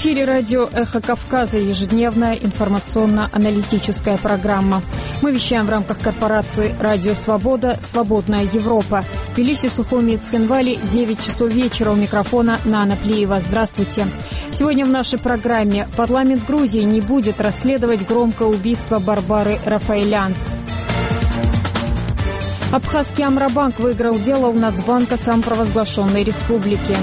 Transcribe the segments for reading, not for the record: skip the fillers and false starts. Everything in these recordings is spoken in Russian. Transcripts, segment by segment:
эфире радио «Эхо Кавказа», ежедневная информационно-аналитическая программа. Мы вещаем в рамках корпорации «Радио Свобода», «Свободная Европа». В Тбилиси, Сухуми и Цхинвале 9 часов вечера. У микрофона Нана Плиева. Здравствуйте. Сегодня в нашей программе парламент Грузии не будет расследовать громкое убийство Барбары Рафаэлянц. Абхазский Амробанк выиграл дело у Нацбанка самопровозглашенной республики.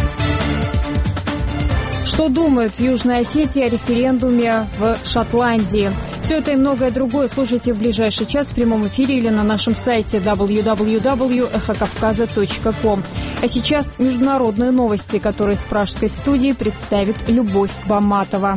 Что думают в Южной Осетии о референдуме в Шотландии? Все это и многое другое слушайте в ближайший час в прямом эфире или на нашем сайте www.эхокавказа.ком. А сейчас международные новости, которые с пражской студии представит Любовь Баматова.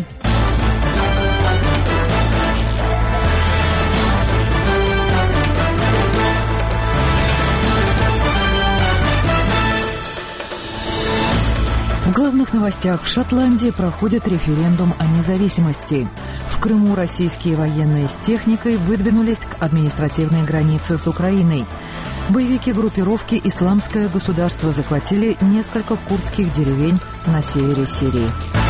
В главных новостях: в Шотландии проходит референдум о независимости. В Крыму российские военные с техникой выдвинулись к административной границе с Украиной. Боевики группировки «Исламское государство» захватили несколько курдских деревень на севере Сирии.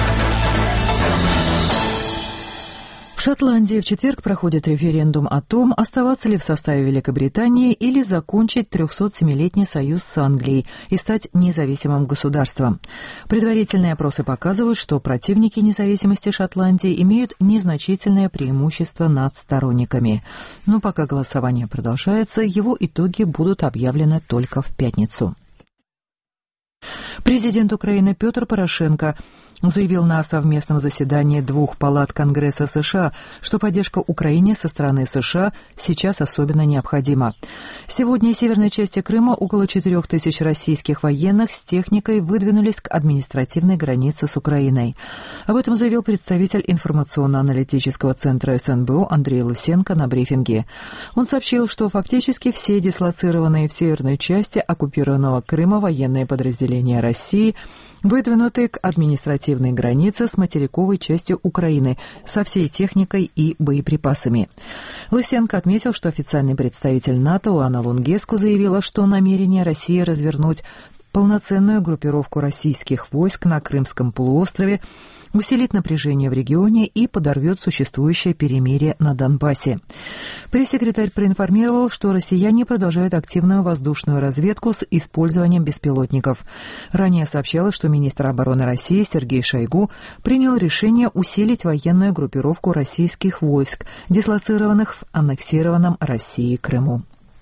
В Шотландии в четверг проходит референдум о том, оставаться ли в составе Великобритании или закончить 307-летний союз с Англией и стать независимым государством. Предварительные опросы показывают, что противники независимости Шотландии имеют незначительное преимущество над сторонниками. Но пока голосование продолжается, его итоги будут объявлены только в пятницу. Президент Украины Петр Порошенко заявил на совместном заседании двух палат Конгресса США, что поддержка Украине со стороны США сейчас особенно необходима. Сегодня из северной части Крыма около 4000 российских военных с техникой выдвинулись к административной границе с Украиной. Об этом заявил представитель информационно-аналитического центра СНБО Андрей Лысенко на брифинге. Он сообщил, что фактически все дислоцированные в северной части оккупированного Крыма военные подразделения России выдвинуты к административной границе с материковой частью Украины со всей техникой и боеприпасами. Лысенко отметил, что официальный представитель НАТО Анна Лунгеску заявила, что намерение России развернуть полноценную группировку российских войск на Крымском полуострове усилит напряжение в регионе и подорвет существующее перемирие на Донбассе. Пресс-секретарь проинформировал, что россияне продолжают активную воздушную разведку с использованием беспилотников. Ранее сообщалось, что министр обороны России Сергей Шойгу принял решение усилить военную группировку российских войск, дислоцированных в аннексированном Россией Крыму.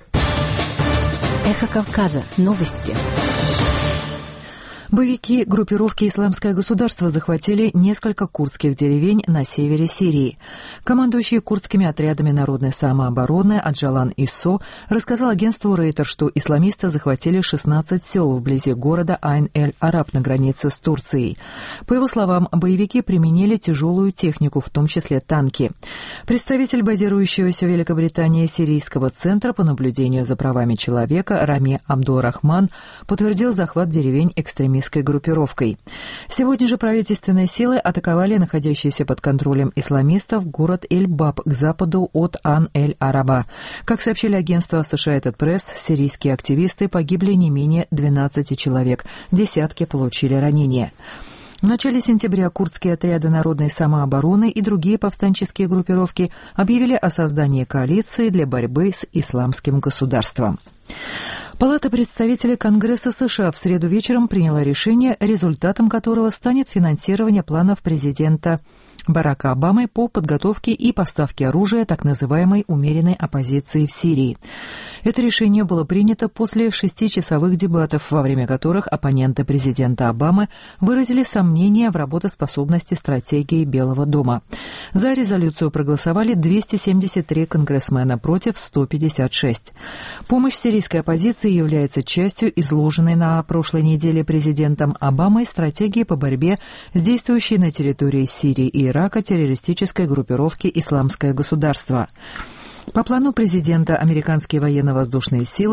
Эхо Кавказа. Новости. Боевики группировки «Исламское государство» захватили несколько курдских деревень на севере Сирии. Командующий курдскими отрядами народной самообороны Аджалан Иссо рассказал агентству Рейтер, что исламисты захватили 16 сел вблизи города Айн-эль-Араб на границе с Турцией. По его словам, боевики применили тяжелую технику, в том числе танки. Представитель базирующегося в Великобритании Сирийского центра по наблюдению за правами человека Рами Абдул-Рахман подтвердил захват деревень экстремистской группировкой. Сегодня же правительственные силы атаковали находящийся под контролем исламистов город Эль-Баб к западу от Ан-эль-Араба. Как сообщили агентства Associated Press, сирийские активисты погибли не менее 12 человек, десятки получили ранения. В начале сентября курдские отряды народной самообороны и другие повстанческие группировки объявили о создании коалиции для борьбы с исламским государством. Палата представителей Конгресса США в среду вечером приняла решение, результатом которого станет финансирование планов президента Барака Обамы по подготовке и поставке оружия так называемой умеренной оппозиции в Сирии. Это решение было принято после 6-часовых дебатов, во время которых оппоненты президента Обамы выразили сомнения в работоспособности стратегии Белого дома. За резолюцию проголосовали 273 конгрессмена против 156. Помощь сирийской оппозиции является частью изложенной на прошлой неделе президентом Обамой стратегии по борьбе с действующей на территории Сирии и Ирака террористической группировки «Исламское государство». По плану президента американские военно-воздушные силы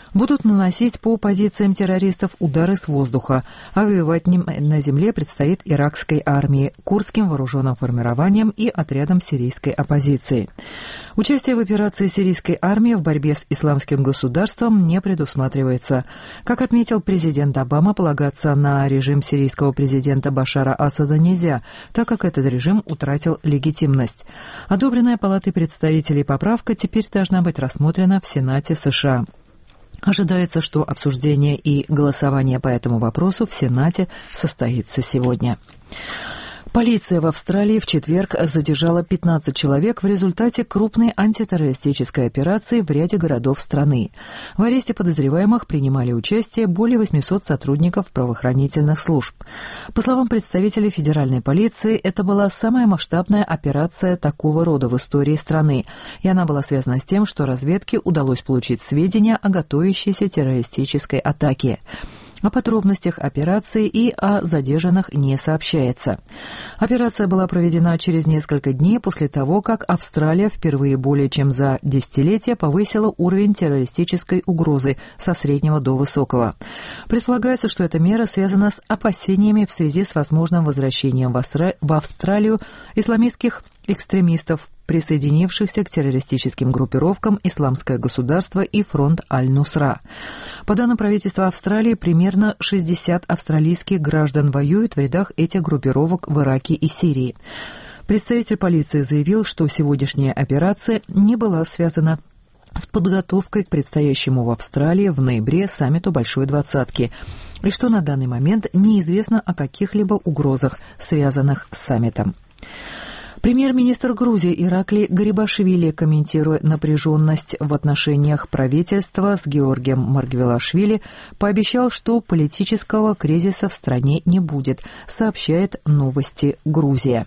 будут наносить по позициям террористов удары с воздуха, а воевать на земле предстоит иракской армии, курдским вооруженным формированием и отрядам сирийской оппозиции. Участие в операции сирийской армии в борьбе с исламским государством не предусматривается. Как отметил президент Обама, полагаться на режим сирийского президента Башара Асада нельзя, так как этот режим утратил легитимность. Одобренная Палатой представителей поправка теперь должна быть рассмотрена в Сенате США. Ожидается, что обсуждение и голосование по этому вопросу в Сенате состоится сегодня. Полиция в Австралии в четверг задержала 15 человек в результате крупной антитеррористической операции в ряде городов страны. В аресте подозреваемых принимали участие более 800 сотрудников правоохранительных служб. По словам представителей федеральной полиции, это была самая масштабная операция такого рода в истории страны, и она была связана с тем, что разведке удалось получить сведения о готовящейся террористической атаке. О подробностях операции и о задержанных не сообщается. Операция была проведена через несколько дней после того, как Австралия впервые более чем за десятилетие повысила уровень террористической угрозы со среднего до высокого. Предполагается, что эта мера связана с опасениями в связи с возможным возвращением в Австралию исламистских экстремистов, присоединившихся к террористическим группировкам «Исламское государство» и «Фронт Аль-Нусра». По данным правительства Австралии, примерно 60 австралийских граждан воюют в рядах этих группировок в Ираке и Сирии. Представитель полиции заявил, что сегодняшняя операция не была связана с подготовкой к предстоящему в Австралии в ноябре саммиту Большой Двадцатки, и что на данный момент неизвестно о каких-либо угрозах, связанных с саммитом. Премьер-министр Грузии Иракли Гарибашвили, комментируя напряженность в отношениях правительства с Георгием Маргвелашвили, пообещал, что политического кризиса в стране не будет, сообщает «Новости Грузия».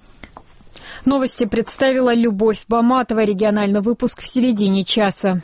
Новости представила Любовь Баматова. Региональный выпуск в середине часа.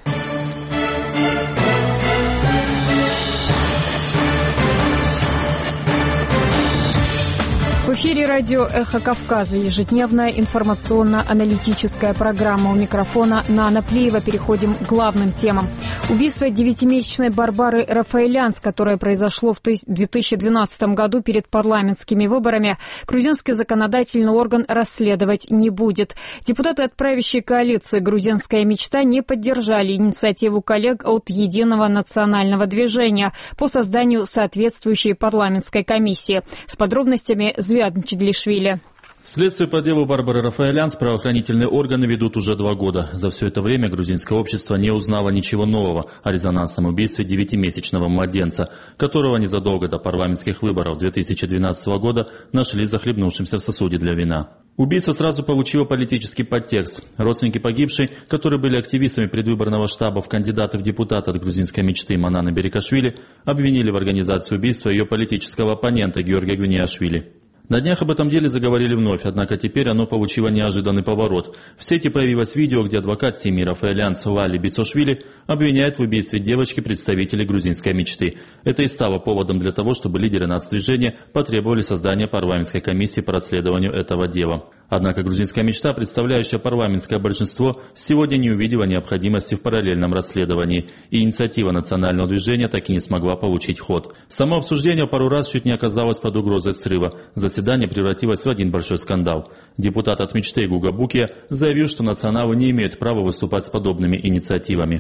В эфире радио «Эхо Кавказа». Ежедневная информационно-аналитическая программа. У микрофона Нана Плиева. Переходим к главным темам. Убийство 9-месячной Барбары Рафаэлянц, которое произошло в 2012 году перед парламентскими выборами, грузинский законодательный орган расследовать не будет. Депутаты от правящей коалиции «Грузинская мечта» не поддержали инициативу коллег от Единого национального движения по созданию соответствующей парламентской комиссии. С подробностями Звиад Чедлишвили. Следствие по делу Барбары Рафаэлянц правоохранительные органы ведут уже 2 года. За все это время грузинское общество не узнало ничего нового о резонансном убийстве 9-месячного младенца, которого незадолго до парламентских выборов 2012 года нашли захлебнувшимся в сосуде для вина. Убийство сразу получило политический подтекст. Родственники погибшей, которые были активистами предвыборного штаба в кандидаты в депутаты от грузинской мечты Мананы Берикашвили, обвинили в организации убийства ее политического оппонента Георгия Гвиниашвили. На днях об этом деле заговорили вновь, однако теперь оно получило неожиданный поворот. В сети появилось видео, где адвокат семьи Рафаэлянц Лали Бицошвили обвиняет в убийстве девочки представителей грузинской мечты. Это и стало поводом для того, чтобы лидеры нацдвижения потребовали создания парламентской комиссии по расследованию этого дела. Однако грузинская мечта, представляющая парламентское большинство, сегодня не увидела необходимости в параллельном расследовании, и инициатива национального движения так и не смогла получить ход. Само обсуждение пару раз чуть не оказалось под угрозой срыва. Заседание превратилось в один большой скандал. Депутат от мечты Гуга Букия заявил, что националы не имеют права выступать с подобными инициативами.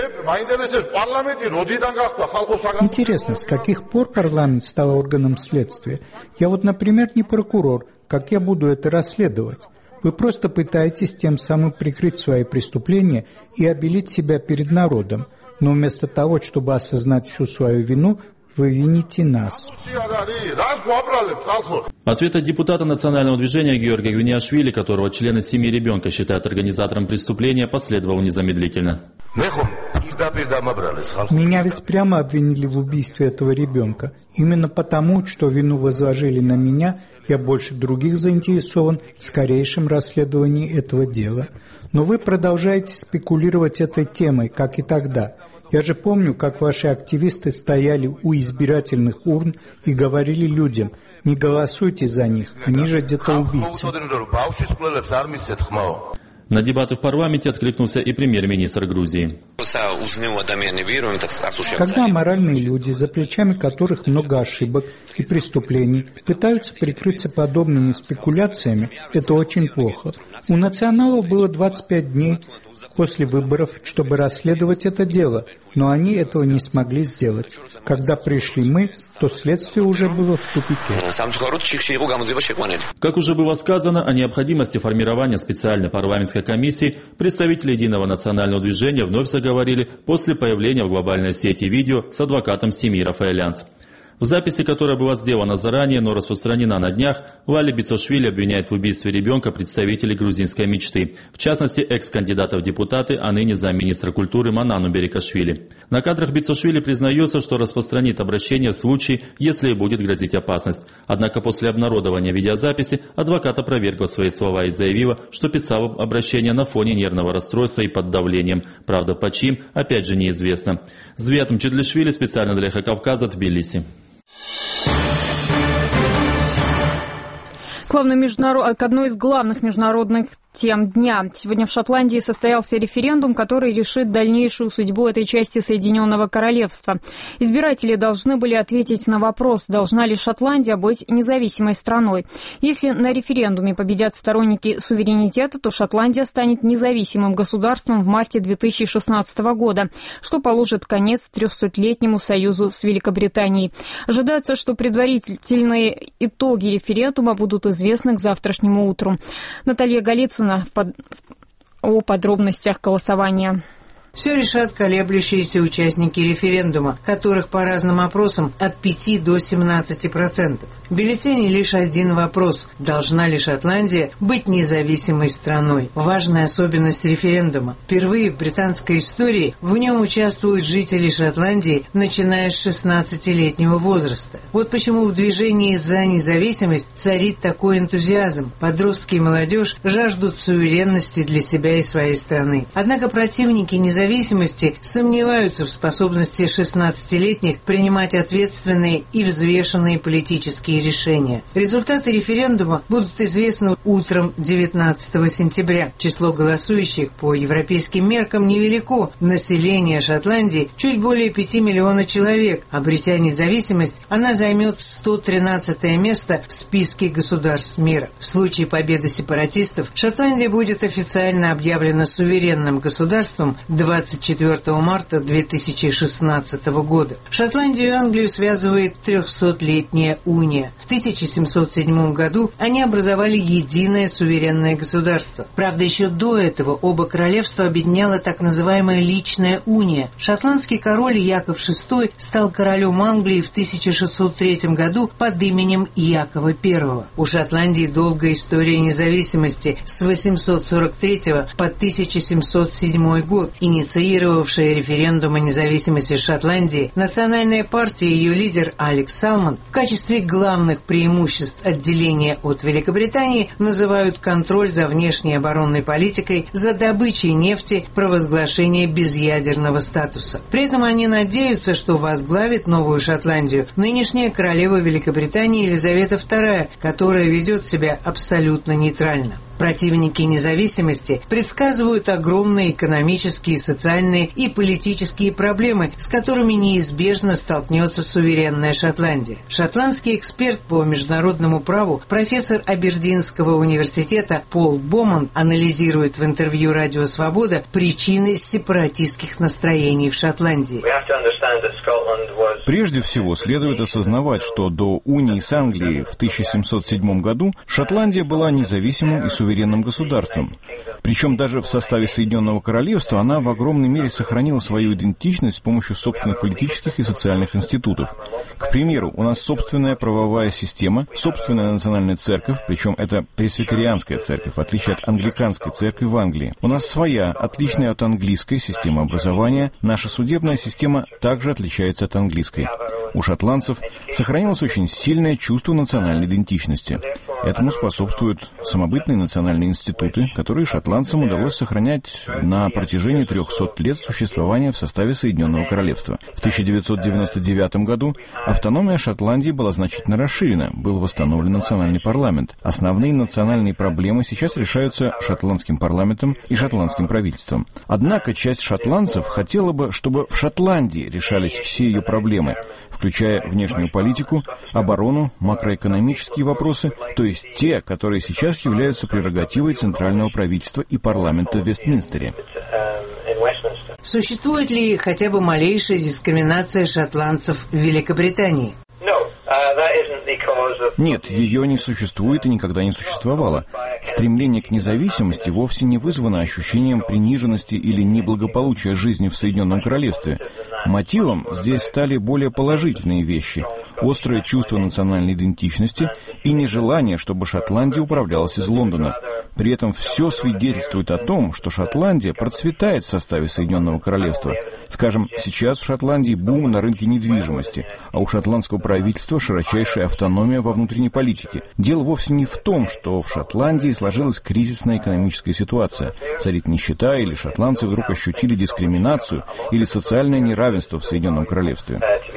Интересно, с каких пор парламент стал органом следствия? Я вот, например, не прокурор. Как я буду это расследовать? Вы просто пытаетесь тем самым прикрыть свои преступления и обелить себя перед народом. Но вместо того, чтобы осознать всю свою вину, вы вините нас. Ответ от депутата национального движения Георгия Гвиниашвили, которого члены семьи ребенка считают организатором преступления, последовал незамедлительно. Меня ведь прямо обвинили в убийстве этого ребенка. Именно потому, что вину возложили на меня, я больше других заинтересован в скорейшем расследовании этого дела. Но вы продолжаете спекулировать этой темой, как и тогда. Я же помню, как ваши активисты стояли у избирательных урн и говорили людям: не голосуйте за них, они же где-то убийцы. На дебаты в парламенте откликнулся и премьер-министр Грузии. Когда моральные люди, за плечами которых много ошибок и преступлений, пытаются прикрыться подобными спекуляциями, это очень плохо. У националов было 25 дней после выборов, чтобы расследовать это дело, но они этого не смогли сделать. Когда пришли мы, то следствие уже было в тупике. Как уже было сказано, о необходимости формирования специальной парламентской комиссии представители Единого национального движения вновь заговорили после появления в глобальной сети видео с адвокатом семьи Рафаэлянц. В записи, которая была сделана заранее, но распространена на днях, Вали Бицошвили обвиняет в убийстве ребенка представителей грузинской мечты, в частности, экс-кандидата в депутаты, а ныне замминистра культуры Манану Берикашвили. На кадрах Бицошвили признается, что распространит обращение в случае, если будет грозить опасность. Однако после обнародования видеозаписи адвокат опровергла свои слова и заявила, что писал обращение на фоне нервного расстройства и под давлением. Правда, по чьим, опять же, неизвестно. Звят Мчедлишвили, специально для Эхо Кавказа, Тбилиси. К одной из главных международных тем дня. Сегодня в Шотландии состоялся референдум, который решит дальнейшую судьбу этой части Соединенного Королевства. Избиратели должны были ответить на вопрос, должна ли Шотландия быть независимой страной. Если на референдуме победят сторонники суверенитета, то Шотландия станет независимым государством в марте 2016 года, что положит конец 300-летнему союзу с Великобританией. Ожидается, что предварительные итоги референдума будут известны к завтрашнему утру. Наталья Голицына о подробностях голосования. Все решат колеблющиеся участники референдума, которых по разным опросам от 5 до 17%. В бюллетене лишь один вопрос – должна ли Шотландия быть независимой страной? Важная особенность референдума. Впервые в британской истории в нем участвуют жители Шотландии, начиная с 16-летнего возраста. Вот почему в движении за независимость царит такой энтузиазм. Подростки и молодежь жаждут суверенности для себя и своей страны. Однако противники независимости сомневаются в способности 16-летних принимать ответственные и взвешенные политические решения. Результаты референдума будут известны утром 19 сентября. Число голосующих по европейским меркам невелико. Население Шотландии чуть более 5 миллионов человек. Обретя независимость, она займет 113 место в списке государств мира. В случае победы сепаратистов Шотландия будет официально объявлена суверенным государством 24 марта 2016 года. Шотландию и Англию связывает 300-летняя уния. В 1707 году они образовали единое суверенное государство. Правда, еще до этого оба королевства объединяла так называемая личная уния. Шотландский король Яков VI стал королем Англии в 1603 году под именем Якова I. У Шотландии долгая история независимости с 843 по 1707 год. Инициировавшая референдум о независимости Шотландии, национальная партия и ее лидер Алекс Салмонд в качестве главных преимуществ отделения от Великобритании называют контроль за внешней оборонной политикой, за добычей нефти, провозглашение безъядерного статуса. При этом они надеются, что возглавит Новую Шотландию нынешняя королева Великобритании Елизавета II, которая ведет себя абсолютно нейтрально. Противники независимости предсказывают огромные экономические, социальные и политические проблемы, с которыми неизбежно столкнется суверенная Шотландия. Шотландский эксперт по международному праву, профессор Абердинского университета Пол Боманд анализирует в интервью «Радио Свобода» причины сепаратистских настроений в Шотландии. Прежде всего, следует осознавать, что до унии с Англией в 1707 году Шотландия была независимым и суверенным государством. Причем даже в составе Соединенного Королевства она в огромной мере сохранила свою идентичность с помощью собственных политических и социальных институтов. К примеру, у нас собственная правовая система, собственная национальная церковь, причем это пресвитерианская церковь, в отличие от англиканской церкви в Англии. У нас своя, отличная от английской, система образования. Наша судебная система также отличается от английской. У шотландцев сохранилось очень сильное чувство национальной идентичности. Этому способствуют самобытные национальные институты, которые шотландцам удалось сохранять на протяжении 300 лет существования в составе Соединенного Королевства. В 1999 году автономия Шотландии была значительно расширена, был восстановлен национальный парламент. Основные национальные проблемы сейчас решаются шотландским парламентом и шотландским правительством. Однако часть шотландцев хотела бы, чтобы в Шотландии решались все ее проблемы, включая внешнюю политику, оборону, макроэкономические вопросы, то есть те, которые сейчас являются прерогативой центрального правительства и парламента в Вестминстере. Существует ли хотя бы малейшая дискриминация шотландцев в Великобритании? Нет, ее не существует и никогда не существовало. Стремление к независимости вовсе не вызвано ощущением приниженности или неблагополучия жизни в Соединенном Королевстве. Мотивом здесь стали более положительные вещи – острое чувство национальной идентичности и нежелание, чтобы Шотландия управлялась из Лондона. При этом все свидетельствует о том, что Шотландия процветает в составе Соединенного Королевства. Скажем, сейчас в Шотландии бум на рынке недвижимости, а у шотландского правительства широчайшая автономия во внутренней политике. Дело вовсе не в том, что в Шотландии сложилась кризисная экономическая ситуация, царит нищета, или шотландцы вдруг ощутили дискриминацию или социальное неравенство в Соединенном Королевстве.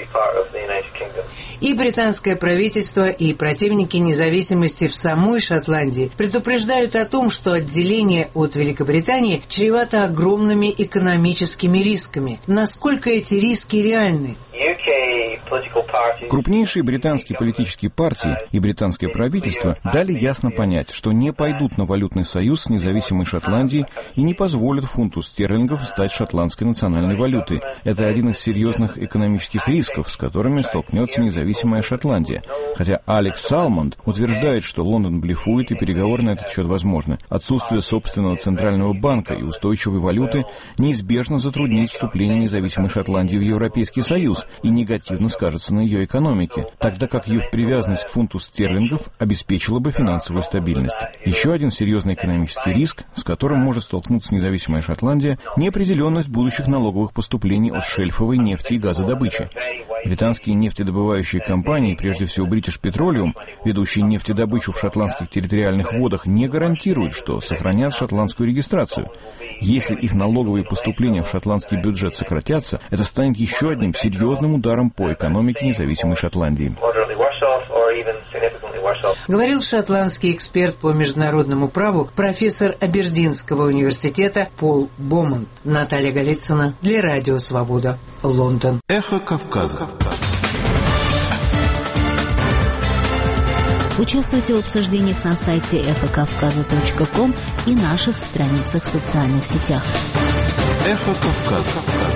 И британское правительство, и противники независимости в самой Шотландии предупреждают о том, что отделение от Великобритании чревато огромными экономическими рисками. Насколько эти риски реальны? Крупнейшие британские политические партии и британское правительство дали ясно понять, что не пойдут на валютный союз с независимой Шотландией и не позволят фунту стерлингов стать шотландской национальной валютой. Это один из серьезных экономических рисков, с которыми столкнется независимая Шотландия. Хотя Алекс Салмонд утверждает, что Лондон блефует и переговоры на этот счет возможны. Отсутствие собственного центрального банка и устойчивой валюты неизбежно затруднит вступление независимой Шотландии в Европейский Союз и негативно скажется на ее экономике, тогда как ее привязанность к фунту стерлингов обеспечила бы финансовую стабильность. Еще один серьезный экономический риск, с которым может столкнуться независимая Шотландия, неопределенность будущих налоговых поступлений от шельфовой нефти и газодобычи. Британские нефтедобывающие компании, прежде всего British Petroleum, ведущие нефтедобычу в шотландских территориальных водах, не гарантируют, что сохранят шотландскую регистрацию. Если их налоговые поступления в шотландский бюджет сократятся, это станет еще одним серьезным ударом по экономике независимой Шотландии. Говорил шотландский эксперт по международному праву, профессор Абердинского университета Пол Бомонд. Наталья Голицына для Радио Свобода, Лондон. Эхо Кавказа. Участвуйте в обсуждениях на сайте эхокавказа.ком и наших страницах в социальных сетях. Эхо Кавказа.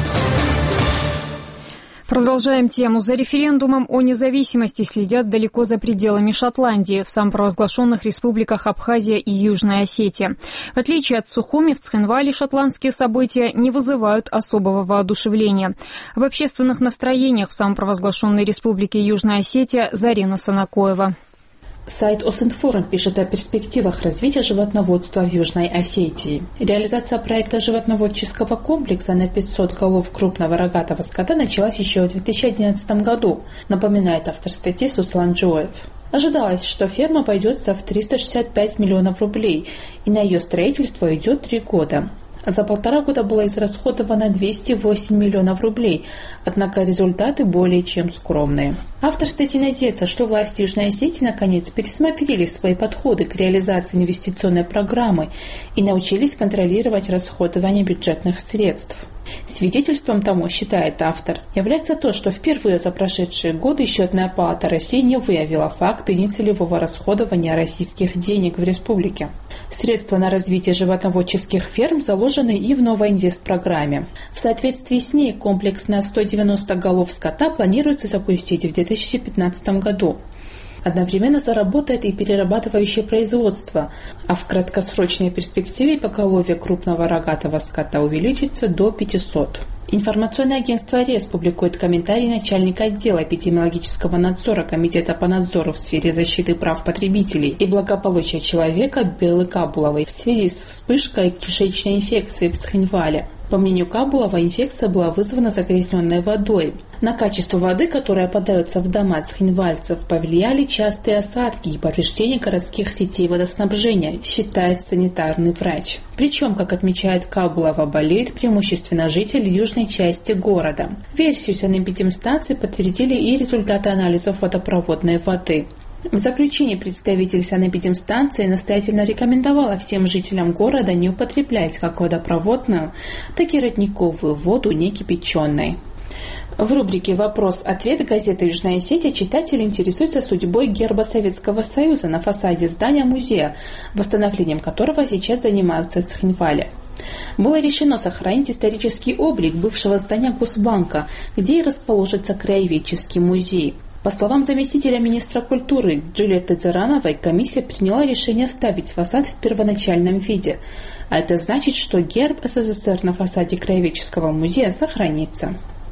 Продолжаем тему. За референдумом о независимости следят далеко за пределами Шотландии, в самопровозглашенных республиках Абхазия и Южная Осетия. В отличие от Сухуми, в Цхинвале шотландские события не вызывают особого воодушевления. Об общественных настроениях в самопровозглашенной республике Южная Осетия Зарина Санакоева. Сайт Осинформ пишет о перспективах развития животноводства в Южной Осетии. Реализация проекта животноводческого комплекса на 500 голов крупного рогатого скота началась еще в 2011 году, напоминает автор статьи Суслан Джоев. Ожидалось, что ферма обойдется в 365 миллионов рублей, и на ее строительство идет 3 года. За 1,5 года было израсходовано 208 миллионов рублей, однако результаты более чем скромные. Автор статьи надеется, что власти Южной Осетии наконец пересмотрели свои подходы к реализации инвестиционной программы и научились контролировать расходование бюджетных средств. Свидетельством тому, считает автор, является то, что впервые за прошедшие годы Счетная палата России не выявила факты нецелевого расходования российских денег в республике. Средства на развитие животноводческих ферм заложены и в новой инвестпрограмме. В соответствии с ней комплекс на 190 голов скота планируется запустить в 2015 году. Одновременно заработает и перерабатывающее производство, а в краткосрочной перспективе поголовье крупного рогатого скота увеличится до 500. Информационное агентство РЕС публикует комментарий начальника отдела эпидемиологического надзора Комитета по надзору в сфере защиты прав потребителей и благополучия человека Беллы Кабуловой в связи с вспышкой кишечной инфекции в Цхинвале. По мнению Кабулова, инфекция была вызвана загрязненной водой. На качество воды, которая подается в дома цхинвальцев, повлияли частые осадки и повреждения городских сетей водоснабжения, считает санитарный врач. Причем, как отмечает Кабулова, болеют преимущественно жители южной части города. Версию санэпидемстанции подтвердили и результаты анализов водопроводной воды. В заключении представитель санэпидемстанции настоятельно рекомендовала всем жителям города не употреблять как водопроводную, так и родниковую воду не кипяченой. В рубрике «Вопрос-ответ» газеты «Южная Осетия» читатель интересуется судьбой герба Советского Союза на фасаде здания музея, восстановлением которого сейчас занимаются в Цхинвале. Было решено сохранить исторический облик бывшего здания Госбанка, где и расположится краеведческий музей. По словам заместителя министра культуры Джульетты Дзарановой, комиссия приняла решение оставить фасад в первоначальном виде. А это значит, что герб СССР на фасаде краеведческого музея сохранится.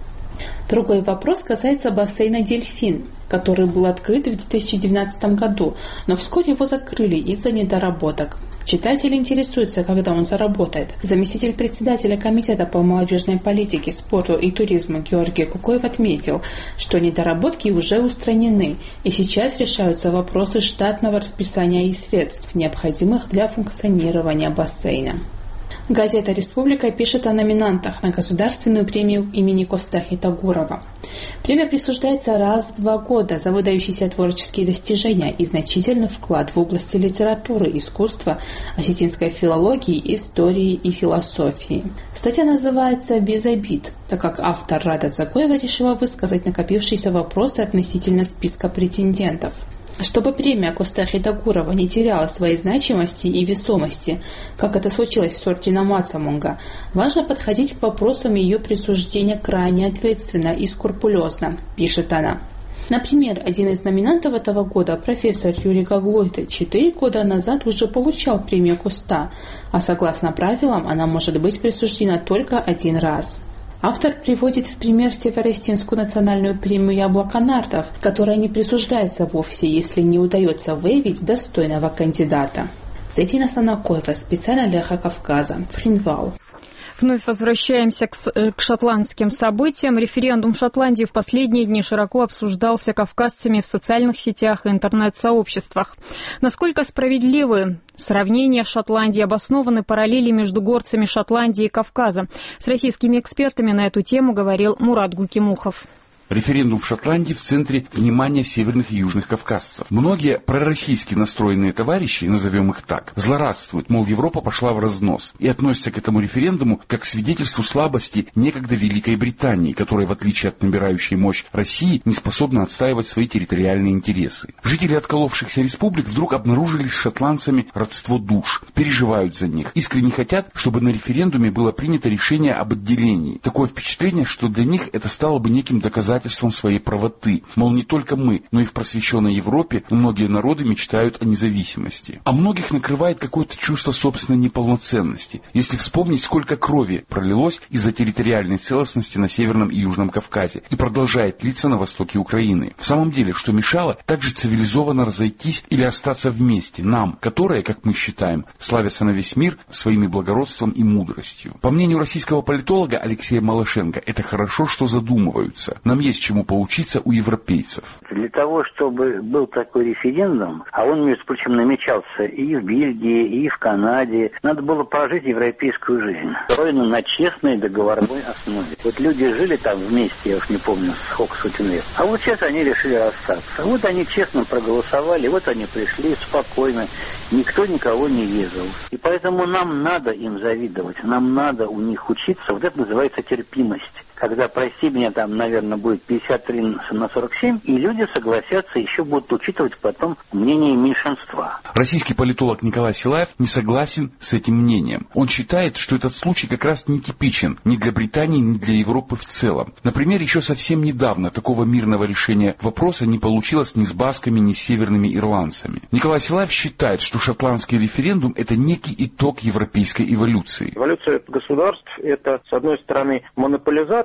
Другой вопрос касается бассейна «Дельфин», который был открыт в 2019 году, но вскоре его закрыли из-за недоработок. Читатель интересуется, когда он заработает. Заместитель председателя Комитета по молодежной политике, спорту и туризму Георгий Кукоев отметил, что недоработки уже устранены, и сейчас решаются вопросы штатного расписания и средств, необходимых для функционирования бассейна. Газета «Республика» пишет о номинантах на государственную премию имени Костахи Тагурова. Премия присуждается раз в 2 года за выдающиеся творческие достижения и значительный вклад в области литературы, искусства, осетинской филологии, истории и философии. Статья называется «Без обид», так как автор Рада Загоева решила высказать накопившиеся вопросы относительно списка претендентов. Чтобы премия Костахи Тагурова не теряла своей значимости и весомости, как это случилось с орденом Мацамунга, важно подходить к вопросам ее присуждения крайне ответственно и скрупулезно, пишет она. Например, один из номинантов этого года, профессор Юрий Гаглойта, 4 года назад уже получал премию Коста, а согласно правилам она может быть присуждена только 1 раз. Автор приводит в пример Северо-Осетинскую национальную премию «Яблоко нартов», которая не присуждается вовсе, если не удается выявить достойного кандидата. Светлана Санакоева, специально для «Эхо Кавказа», Цхинвал. Вновь возвращаемся к шотландским событиям. Референдум в Шотландии в последние дни широко обсуждался кавказцами в социальных сетях и интернет-сообществах. Насколько справедливы сравнения в Шотландии, обоснованы параллели между горцами Шотландии и Кавказа? С российскими экспертами на эту тему говорил Мурат Гукимухов. Референдум в Шотландии в центре внимания северных и южных кавказцев. Многие пророссийски настроенные товарищи, назовем их так, злорадствуют, мол, Европа пошла в разнос, и относятся к этому референдуму как к свидетельству слабости некогда Великой Британии, которая, в отличие от набирающей мощь России, не способна отстаивать свои территориальные интересы. Жители отколовшихся республик вдруг обнаружили с шотландцами родство душ, переживают за них, искренне хотят, чтобы на референдуме было принято решение об отделении. Такое впечатление, что для них это стало бы неким доказательством своей правоты. Мол, не только мы, но и в просвещенной Европе многие народы мечтают о независимости. А многих накрывает какое-то чувство собственной неполноценности, если вспомнить, сколько крови пролилось из-за территориальной целостности на Северном и Южном Кавказе и продолжает литься на востоке Украины. В самом деле, что мешало так же цивилизованно разойтись или остаться вместе нам, которые, как мы считаем, славятся на весь мир своими благородством и мудростью. По мнению российского политолога Алексея Малашенко, это хорошо, что задумываются. Нам есть чему поучиться у европейцев. Для того, чтобы был такой референдум, а он, между прочим, намечался и в Бельгии, и в Канаде, надо было прожить европейскую жизнь, построенную на честной договорной основе. Вот люди жили там вместе, я уж не помню, сколько сотен лет. А вот сейчас они решили расстаться. Вот они честно проголосовали, вот они пришли спокойно, никто никого не резал. И поэтому нам надо им завидовать, нам надо у них учиться. Вот это называется терпимость. Когда, прости меня, там, наверное, будет 53 на 47, и люди согласятся, еще будут учитывать потом мнение меньшинства. Российский политолог Николай Силаев не согласен с этим мнением. Он считает, что этот случай как раз не типичен ни для Британии, ни для Европы в целом. Например, еще совсем недавно такого мирного решения вопроса не получилось ни с басками, ни с северными ирландцами. Николай Силаев считает, что шотландский референдум – это некий итог европейской эволюции. Эволюция государств – это, с одной стороны, монополизация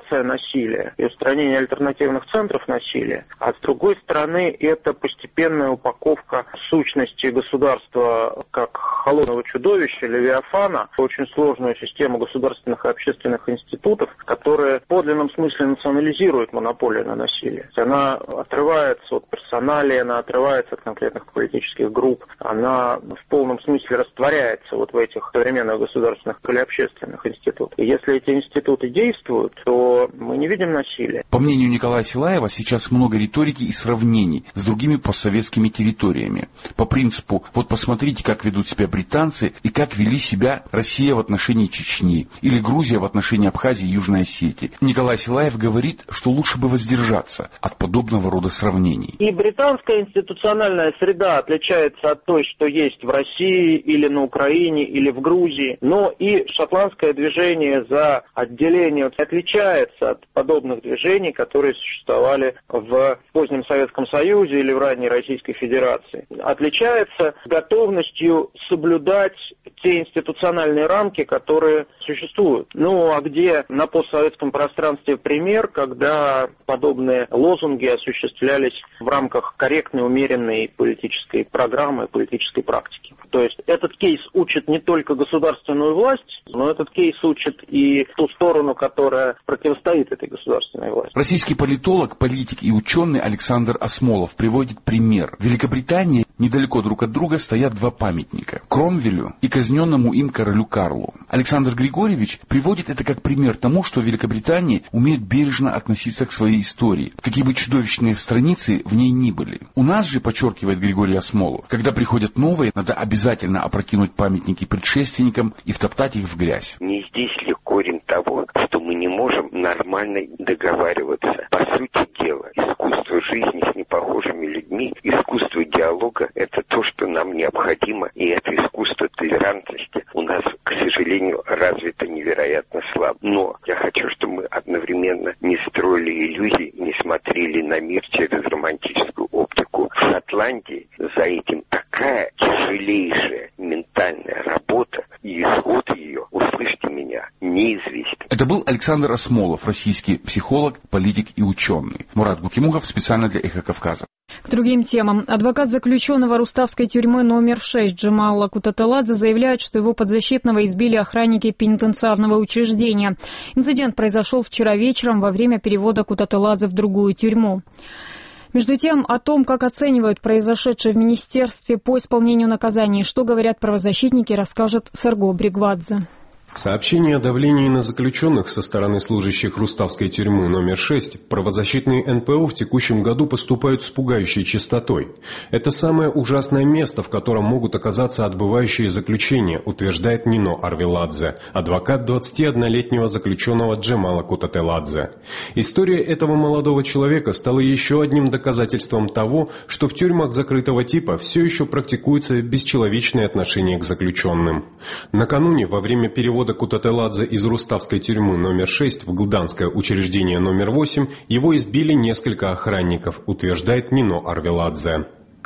легализация насилия и устранение альтернативных центров насилия, а с другой стороны это постепенная упаковка сущности государства как холодного чудовища, левиафана, очень сложную систему государственных и общественных институтов, которая в подлинном смысле национализирует монополию на насилие. Она отрывается от персоналии, она отрывается от конкретных политических групп, она в полном смысле растворяется вот в этих современных государственных или общественных институтах. И если эти институты действуют, то мы не видим насилия. По мнению Николая Силаева, сейчас много риторики и сравнений с другими постсоветскими территориями. По принципу, вот посмотрите, как ведут себя британцы и как вели себя Россия в отношении Чечни или Грузия в отношении Абхазии и Южной Осетии. Николай Силаев говорит, что лучше бы воздержаться от подобного рода сравнений. И британская институциональная среда отличается от той, что есть в России или на Украине или в Грузии, но и шотландское движение за отделение отличается от подобных движений, которые существовали в позднем Советском Союзе или в ранней Российской Федерации. Отличается готовностью соблюдать те институциональные рамки, которые существуют. Ну, а где на постсоветском пространстве пример, когда подобные лозунги осуществлялись в рамках корректной, умеренной политической программы, политической практики. То есть этот кейс учит не только государственную власть, но этот кейс учит и ту сторону, которая противостоит этой государственной власти. Российский политолог, политик и ученый Александр Асмолов приводит пример. В Великобритании недалеко друг от друга стоят два памятника – Кромвелю и казненному им королю Карлу. Александр Григорьевич приводит это как пример тому, что в Великобритании умеют бережно относиться к своей истории, какие бы чудовищные страницы в ней ни были. У нас же, подчеркивает Григорий Асмолов, когда приходят новые, надо обязательно опрокинуть памятники предшественникам и втоптать их в грязь. Не здесь ли корень того, что мы не можем нормально договариваться? По сути дела, искусство жизни с непохожими людьми, искусство диалога – это то, что нам необходимо, и это искусство толерантности у нас, к сожалению, развито невероятно слабо. Но я хочу, чтобы мы одновременно не строили иллюзий, не смотрели на мир через романтическую оптику. В Шотландии за этим такая тяжелейшая ментальная работа, и исход ее, услышьте меня, неизвестен. Это был Александр Асмолов, российский психолог, политик и ученый. Мурат Букимугов специально для «Эхо Кавказа». К другим темам. Адвокат заключенного Руставской тюрьмы номер 6 Джамала Кутателадзе заявляет, что его подзащитного избили охранники пенитенциарного учреждения. Инцидент произошел вчера вечером во время перевода Кутателадзе в другую тюрьму. Между тем, о том, как оценивают произошедшее в министерстве по исполнению наказаний и что говорят правозащитники, расскажет Серго Бригвадзе. Сообщения о давлении на заключенных со стороны служащих Руставской тюрьмы номер 6 правозащитные НПО в текущем году поступают с пугающей частотой. Это самое ужасное место, в котором могут оказаться отбывающие заключения, утверждает Нино Арвеладзе, адвокат 21-летнего заключенного Джамала Кутателадзе. История этого молодого человека стала еще одним доказательством того, что в тюрьмах закрытого типа все еще практикуется бесчеловечное отношение к заключенным. Накануне, во время перевода Кутателадзе из Руставской тюрьмы номер 6 в Гданское учреждение номер 8 его избили несколько охранников, утверждает Нино Арвеладзе.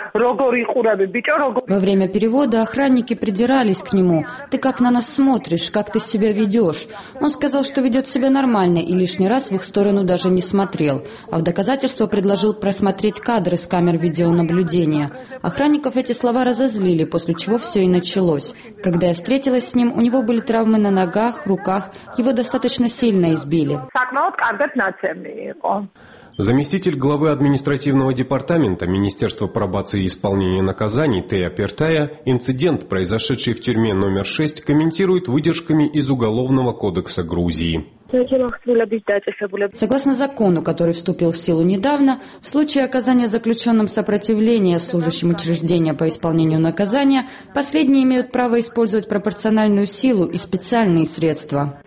Во время перевода охранники придирались к нему. «Ты как на нас смотришь? Как ты себя ведешь?» Он сказал, что ведет себя нормально и лишний раз в их сторону даже не смотрел. А в доказательство предложил просмотреть кадры с камер видеонаблюдения. Охранников эти слова разозлили, после чего все и началось. Когда я встретилась с ним, у него были травмы на ногах, руках. Его достаточно сильно избили. Заместитель главы административного департамента Министерства пробации и исполнения наказаний Тея Пертая инцидент, произошедший в тюрьме номер 6, комментирует выдержками из Уголовного кодекса Грузии. Согласно закону, который вступил в силу недавно, в случае оказания заключенным сопротивления служащим учреждения по исполнению наказания, последние имеют право использовать пропорциональную силу и специальные средства.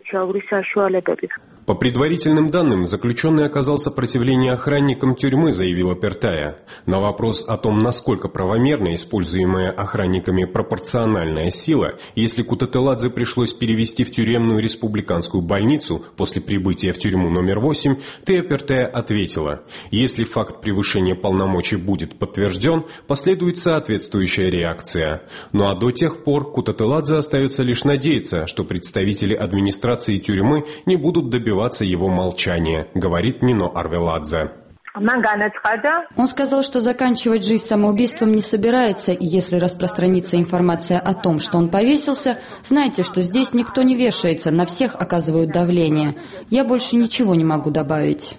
По предварительным данным, заключенный оказал сопротивление охранникам тюрьмы, заявила Пертая. На вопрос о том, насколько правомерна используемая охранниками пропорциональная сила, если Кутателадзе пришлось перевести в тюремную республиканскую больницу, больницу после прибытия в тюрьму номер 8, ТПРТ ответила: если факт превышения полномочий будет подтвержден, последует соответствующая реакция. Ну а до тех пор Кутателадзе остается лишь надеяться, что представители администрации тюрьмы не будут добиваться его молчания, говорит Нино Арвеладзе. Он сказал, что заканчивать жизнь самоубийством не собирается, и если распространится информация о том, что он повесился, знайте, что здесь никто не вешается, на всех оказывают давление. Я больше ничего не могу добавить.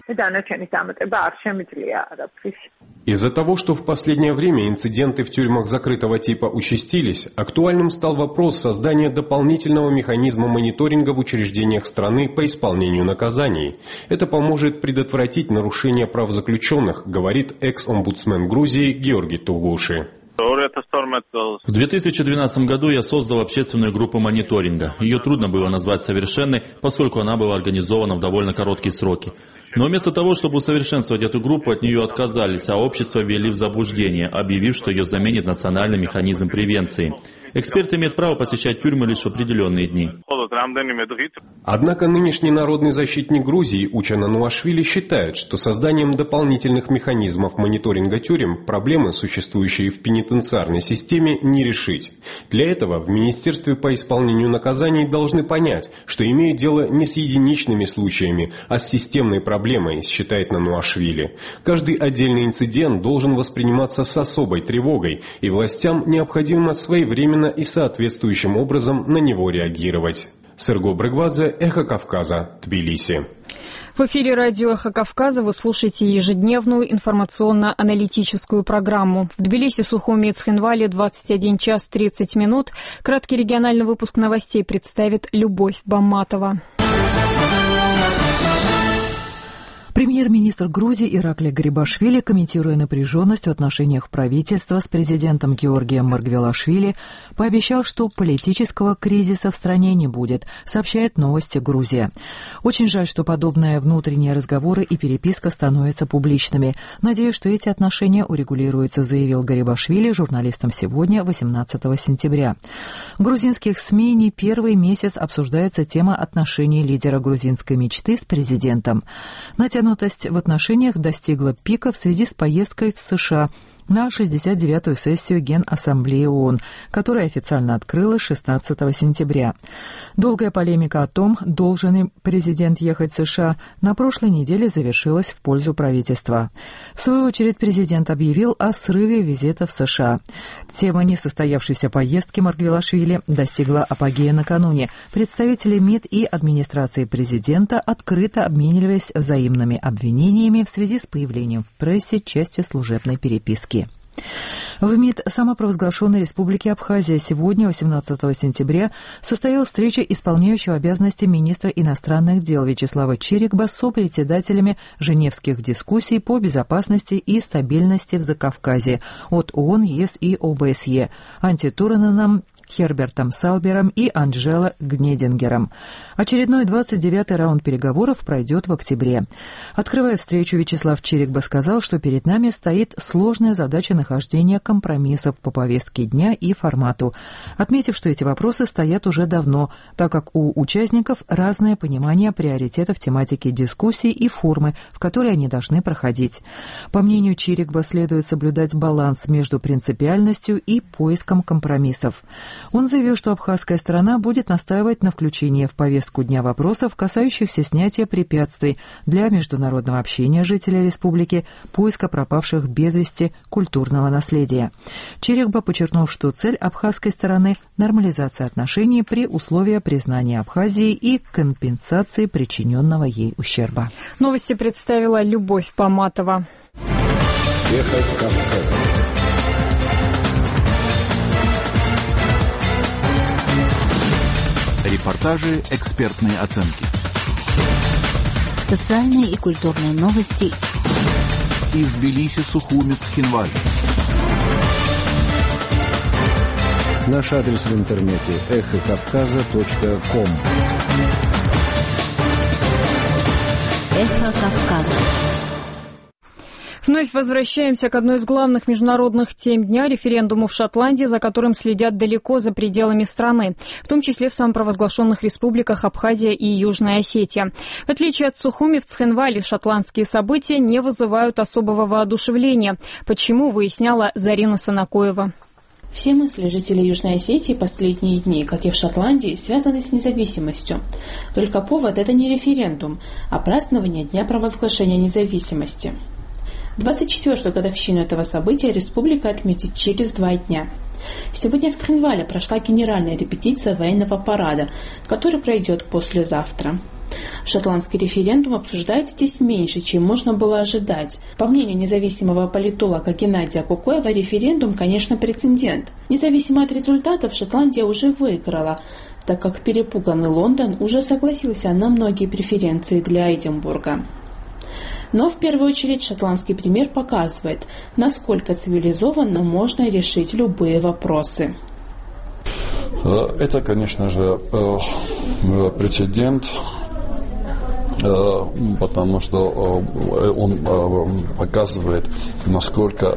Из-за того, что в последнее время инциденты в тюрьмах закрытого типа участились, актуальным стал вопрос создания дополнительного механизма мониторинга в учреждениях страны по исполнению наказаний. Это поможет предотвратить нарушение прав заключенных, говорит экс-омбудсмен Грузии Георгий Тугуши. В 2012 году я создал общественную группу мониторинга. Ее трудно было назвать совершенной, поскольку она была организована в довольно короткие сроки. Но вместо того, чтобы усовершенствовать эту группу, от нее отказались, а общество ввели в заблуждение, объявив, что ее заменит национальный механизм превенции. Эксперты имеют право посещать тюрьмы лишь в определенные дни. Однако нынешний народный защитник Грузии Учана Нуашвили считает, что созданием дополнительных механизмов мониторинга тюрем проблемы, существующие в пенитенциарной системе, не решить. Для этого в Министерстве по исполнению наказаний должны понять, что имеют дело не с единичными случаями, а с системной проблемой, считает Нуашвили. Каждый отдельный инцидент должен восприниматься с особой тревогой, и властям необходимо своевременно и соответствующим образом на него реагировать. Серго Брыгвадзе, Эхо Кавказа, Тбилиси. В эфире радио «Эхо Кавказа» вы слушаете ежедневную информационно-аналитическую программу. В Тбилиси, Сухуми и Цхинвале 21 час 30 минут. Краткий региональный выпуск новостей представит Любовь Баматова. Премьер-министр Грузии Иракли Гарибашвили, комментируя напряженность в отношениях правительства с президентом Георгием Маргвелашвили, пообещал, что политического кризиса в стране не будет, сообщает «Новости Грузия». Очень жаль, что подобные внутренние разговоры и переписка становятся публичными. Надеюсь, что эти отношения урегулируются, заявил Гарибашвили журналистам сегодня, 18 сентября. В грузинских СМИ не первый месяц обсуждается тема отношений лидера грузинской мечты с президентом. Натянутость в отношениях достигла пика в связи с поездкой в США на 69-ю сессию Генассамблеи ООН, которая официально открылась 16 сентября. Долгая полемика о том, должен ли президент ехать в США, на прошлой неделе завершилась в пользу правительства. В свою очередь президент объявил о срыве визита в США. Тема несостоявшейся поездки Маргвелашвили достигла апогея накануне. Представители МИД и администрации президента открыто обменивались взаимными обвинениями в связи с появлением в прессе части служебной переписки. В МИД самопровозглашенной Республики Абхазия сегодня, 18 сентября, состоялась встреча исполняющего обязанности министра иностранных дел Вячеслава Чирикба с сопредседателями Женевских дискуссий по безопасности и стабильности в Закавказье от ООН, ЕС и ОБСЕ Анти Турананом, Хербертом Саубером и Анджело Гнедингером. Очередной 29-й раунд переговоров пройдет в октябре. Открывая встречу, Вячеслав Чирикба сказал, что перед нами стоит сложная задача нахождения компромиссов по повестке дня и формату, отметив, что эти вопросы стоят уже давно, так как у участников разное понимание приоритетов тематики дискуссий и формы, в которой они должны проходить. По мнению Чирикба, следует соблюдать баланс между принципиальностью и поиском компромиссов. Он заявил, что абхазская сторона будет настаивать на включении в повестку дня вопросов, касающихся снятия препятствий для международного общения жителей республики, поиска пропавших без вести культурного наследия. Чирикба подчеркнул, что цель абхазской стороны – нормализация отношений при условии признания Абхазии и компенсации причиненного ей ущерба. Новости представила Любовь Баматова. Эхо Кавказа. Репортажи, экспертные оценки. Социальные и культурные новости. Из Тбилиси, Сухуми, Цхинвали. Наш адрес в интернете эхокавказа.ком. Эхо Кавказа. Вновь возвращаемся к одной из главных международных тем дня – референдуму в Шотландии, за которым следят далеко за пределами страны, в том числе в самопровозглашенных республиках Абхазия и Южная Осетия. В отличие от Сухуми, в Цхинвале шотландские события не вызывают особого воодушевления. Почему, выясняла Зарина Санакоева. Все мысли жителей Южной Осетии последние дни, как и в Шотландии, связаны с независимостью. Только повод – это не референдум, а празднование Дня провозглашения независимости. 24-ю годовщину этого события республика отметит через 2 дня. Сегодня в Цхинвале прошла генеральная репетиция военного парада, который пройдет послезавтра. Шотландский референдум обсуждают здесь меньше, чем можно было ожидать. По мнению независимого политолога Геннадия Кукоева, референдум, конечно, прецедент. Независимо от результатов, Шотландия уже выиграла, так как перепуганный Лондон уже согласился на многие преференции для Эдинбурга. Но в первую очередь шотландский пример показывает, насколько цивилизованно можно решить любые вопросы. Это, конечно же, прецедент, потому что он показывает, насколько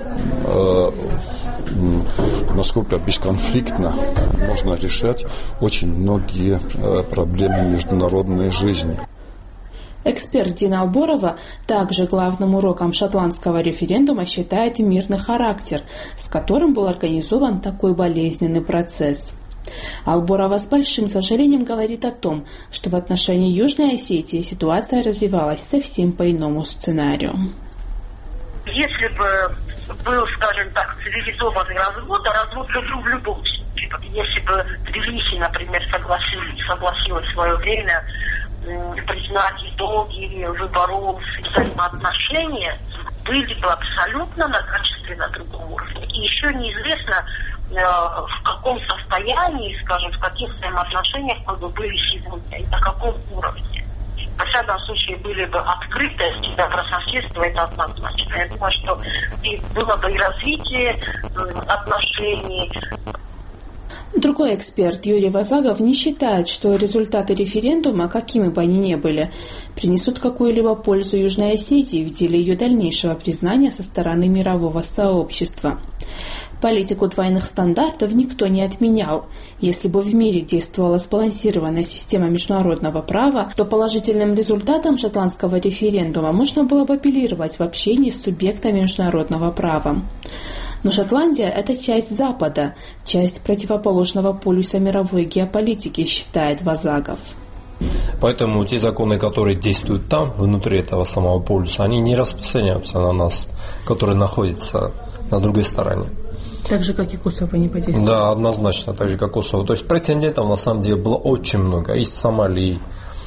бесконфликтно можно решать очень многие проблемы международной жизни. Эксперт Дина Алборова также главным уроком шотландского референдума считает мирный характер, с которым был организован такой болезненный процесс. Алборова с большим сожалением говорит о том, что в отношении Южной Осетии ситуация развивалась совсем по иному сценарию. Если бы был, скажем так, цивилизованный развод, а развод был в любом случае. Если бы Тбилиси, например, согласилась в свое время признать итоги выборов и взаимоотношения, были бы абсолютно на качественно другом уровне. И еще неизвестно, в каком состоянии, скажем, в каких взаимоотношениях мы бы были сегодня и на каком уровне. Во всяком случае, были бы открытость и добрососедство, это однозначно. Я думаю, что и было бы и развитие отношений. Другой эксперт Юрий Вазагов не считает, что результаты референдума, какими бы они ни были, принесут какую-либо пользу Южной Осетии в деле ее дальнейшего признания со стороны мирового сообщества. Политику двойных стандартов никто не отменял. Если бы в мире действовала сбалансированная система международного права, то положительным результатом шотландского референдума можно было бы апеллировать в общении с субъектами международного права. Но Шотландия – это часть Запада, часть противоположного полюса мировой геополитики, считает Вазагов. Поэтому те законы, которые действуют там, внутри этого самого полюса, они не распространяются на нас, которые находятся на другой стороне. Так же, как и Косово не подействует. Да, однозначно, так же, как Косово. То есть претендентов на самом деле было очень много. И Сомали,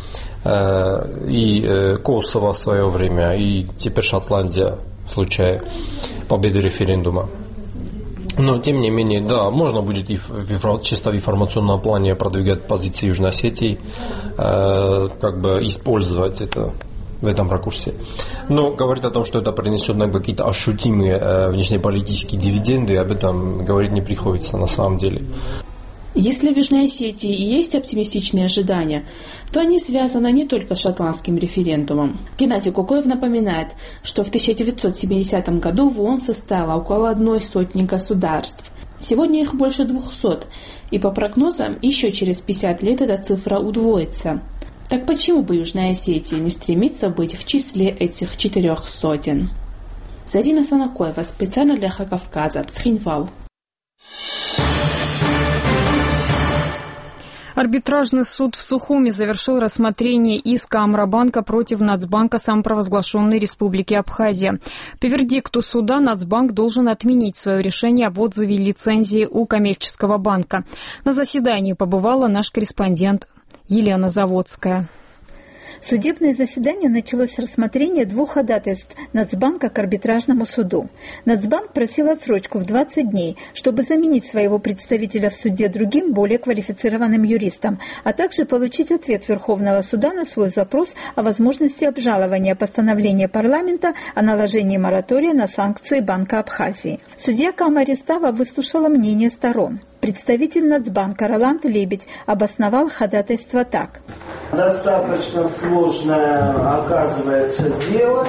и Косово в свое время, и теперь Шотландия в случае победы референдума. Но, тем не менее, да, можно будет и чисто в информационном плане продвигать позиции Южной Осетии, как бы использовать это в этом ракурсе. Но говорить о том, что это принесет нам какие-то ощутимые внешнеполитические дивиденды, об этом говорить не приходится на самом деле. Если в Южной Осетии и есть оптимистичные ожидания, то они связаны не только с шотландским референдумом. Геннадий Кукоев напоминает, что в 1970 году в ООН состояло около 100 государств. Сегодня их больше 200, и по прогнозам еще через 50 лет эта цифра удвоится. Так почему бы Южная Осетия не стремится быть в числе этих 400? Зарина Санакоева, специально для Хакавказа, Цхинвал. Арбитражный суд в Сухуми завершил рассмотрение иска Амробанка против Нацбанка самопровозглашенной Республики Абхазия. По вердикту суда Нацбанк должен отменить свое решение об отзыве лицензии у коммерческого банка. На заседании побывала наш корреспондент Елена Заводская. Судебное заседание началось с рассмотрения 2 ходатайств Нацбанка к арбитражному суду. Нацбанк просил отсрочку в 20 дней, чтобы заменить своего представителя в суде другим, более квалифицированным юристом, а также получить ответ Верховного суда на свой запрос о возможности обжалования постановления парламента о наложении моратория на санкции Банка Абхазии. Судья Камари Става выслушала мнение сторон. Представитель Нацбанка Роланд Лебедь обосновал ходатайство так. Достаточно сложное оказывается дело,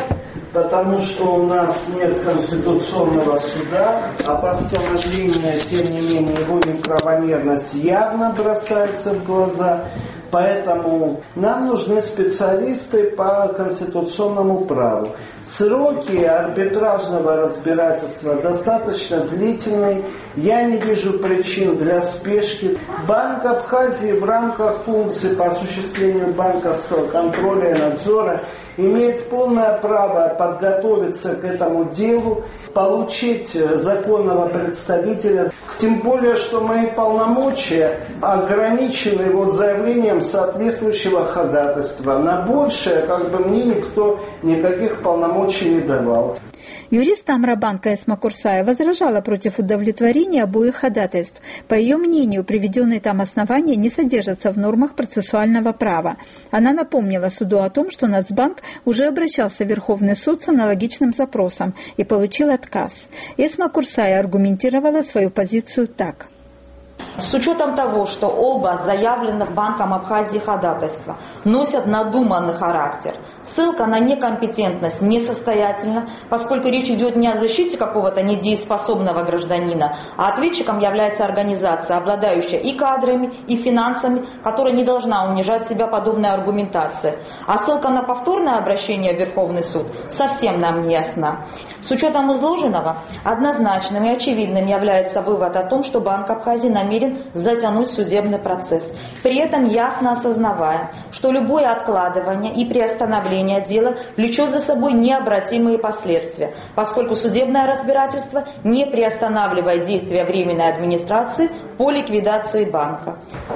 потому что у нас нет Конституционного суда, а постановление, тем не менее, его неправомерность явно бросается в глаза. Поэтому нам нужны специалисты по конституционному праву. Сроки арбитражного разбирательства достаточно длительные. Я не вижу причин для спешки. Банк Абхазии в рамках функций по осуществлению банковского контроля и надзора имеет полное право подготовиться к этому делу, получить законного представителя. Тем более, что мои полномочия ограничены заявлением соответствующего ходатайства. На большее мне никто никаких полномочий не давал. Юрист Амробанка Эсма Курсая возражала против удовлетворения обоих ходатайств. По ее мнению, приведенные там основания не содержатся в нормах процессуального права. Она напомнила суду о том, что Нацбанк уже обращался в Верховный суд с аналогичным запросом и получил отказ. Эсма Курсая аргументировала свою позицию так. С учетом того, что оба заявленных Банком Абхазии ходатайства носят надуманный характер, ссылка на некомпетентность несостоятельна, поскольку речь идет не о защите какого-то недееспособного гражданина, а ответчиком является организация, обладающая и кадрами, и финансами, которая не должна унижать себя подобной аргументацией. А ссылка на повторное обращение в Верховный суд совсем нам не ясна. С учетом изложенного, однозначным и очевидным является вывод о том, что Банк Абхазии намерен затянуть судебный процесс, при этом ясно осознавая, что любое откладывание и приостановление дела влечет за собой необратимые последствия, поскольку судебное разбирательство не приостанавливает действия временной администрации по ликвидации банка.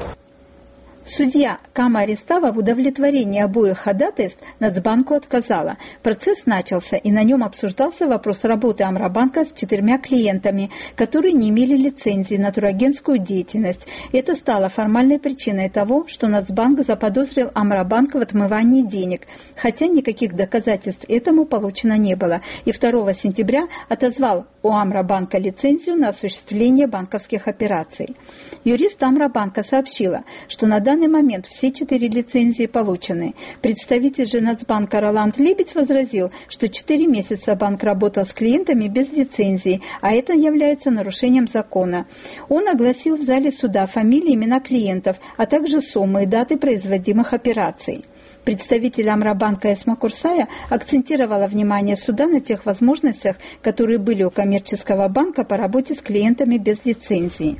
Судья Кама Аристава в удовлетворении обоих ходатайств Нацбанку отказала. Процесс начался, и на нем обсуждался вопрос работы Амробанка с 4 клиентами, которые не имели лицензии на турагентскую деятельность. Это стало формальной причиной того, что Нацбанк заподозрил Амробанк в отмывании денег, хотя никаких доказательств этому получено не было, и 2 сентября отозвал у Амробанка лицензию на осуществление банковских операций. Юрист Амробанка сообщила, что на данный момент все 4 лицензии получены. Представитель же Нацбанка Роланд Лебедь возразил, что 4 месяца банк работал с клиентами без лицензии, а это является нарушением закона. Он огласил в зале суда фамилии и имена клиентов, а также суммы и даты производимых операций. Представитель Амробанка Эсма Курсая акцентировала внимание суда на тех возможностях, которые были у коммерческого банка по работе с клиентами без лицензии.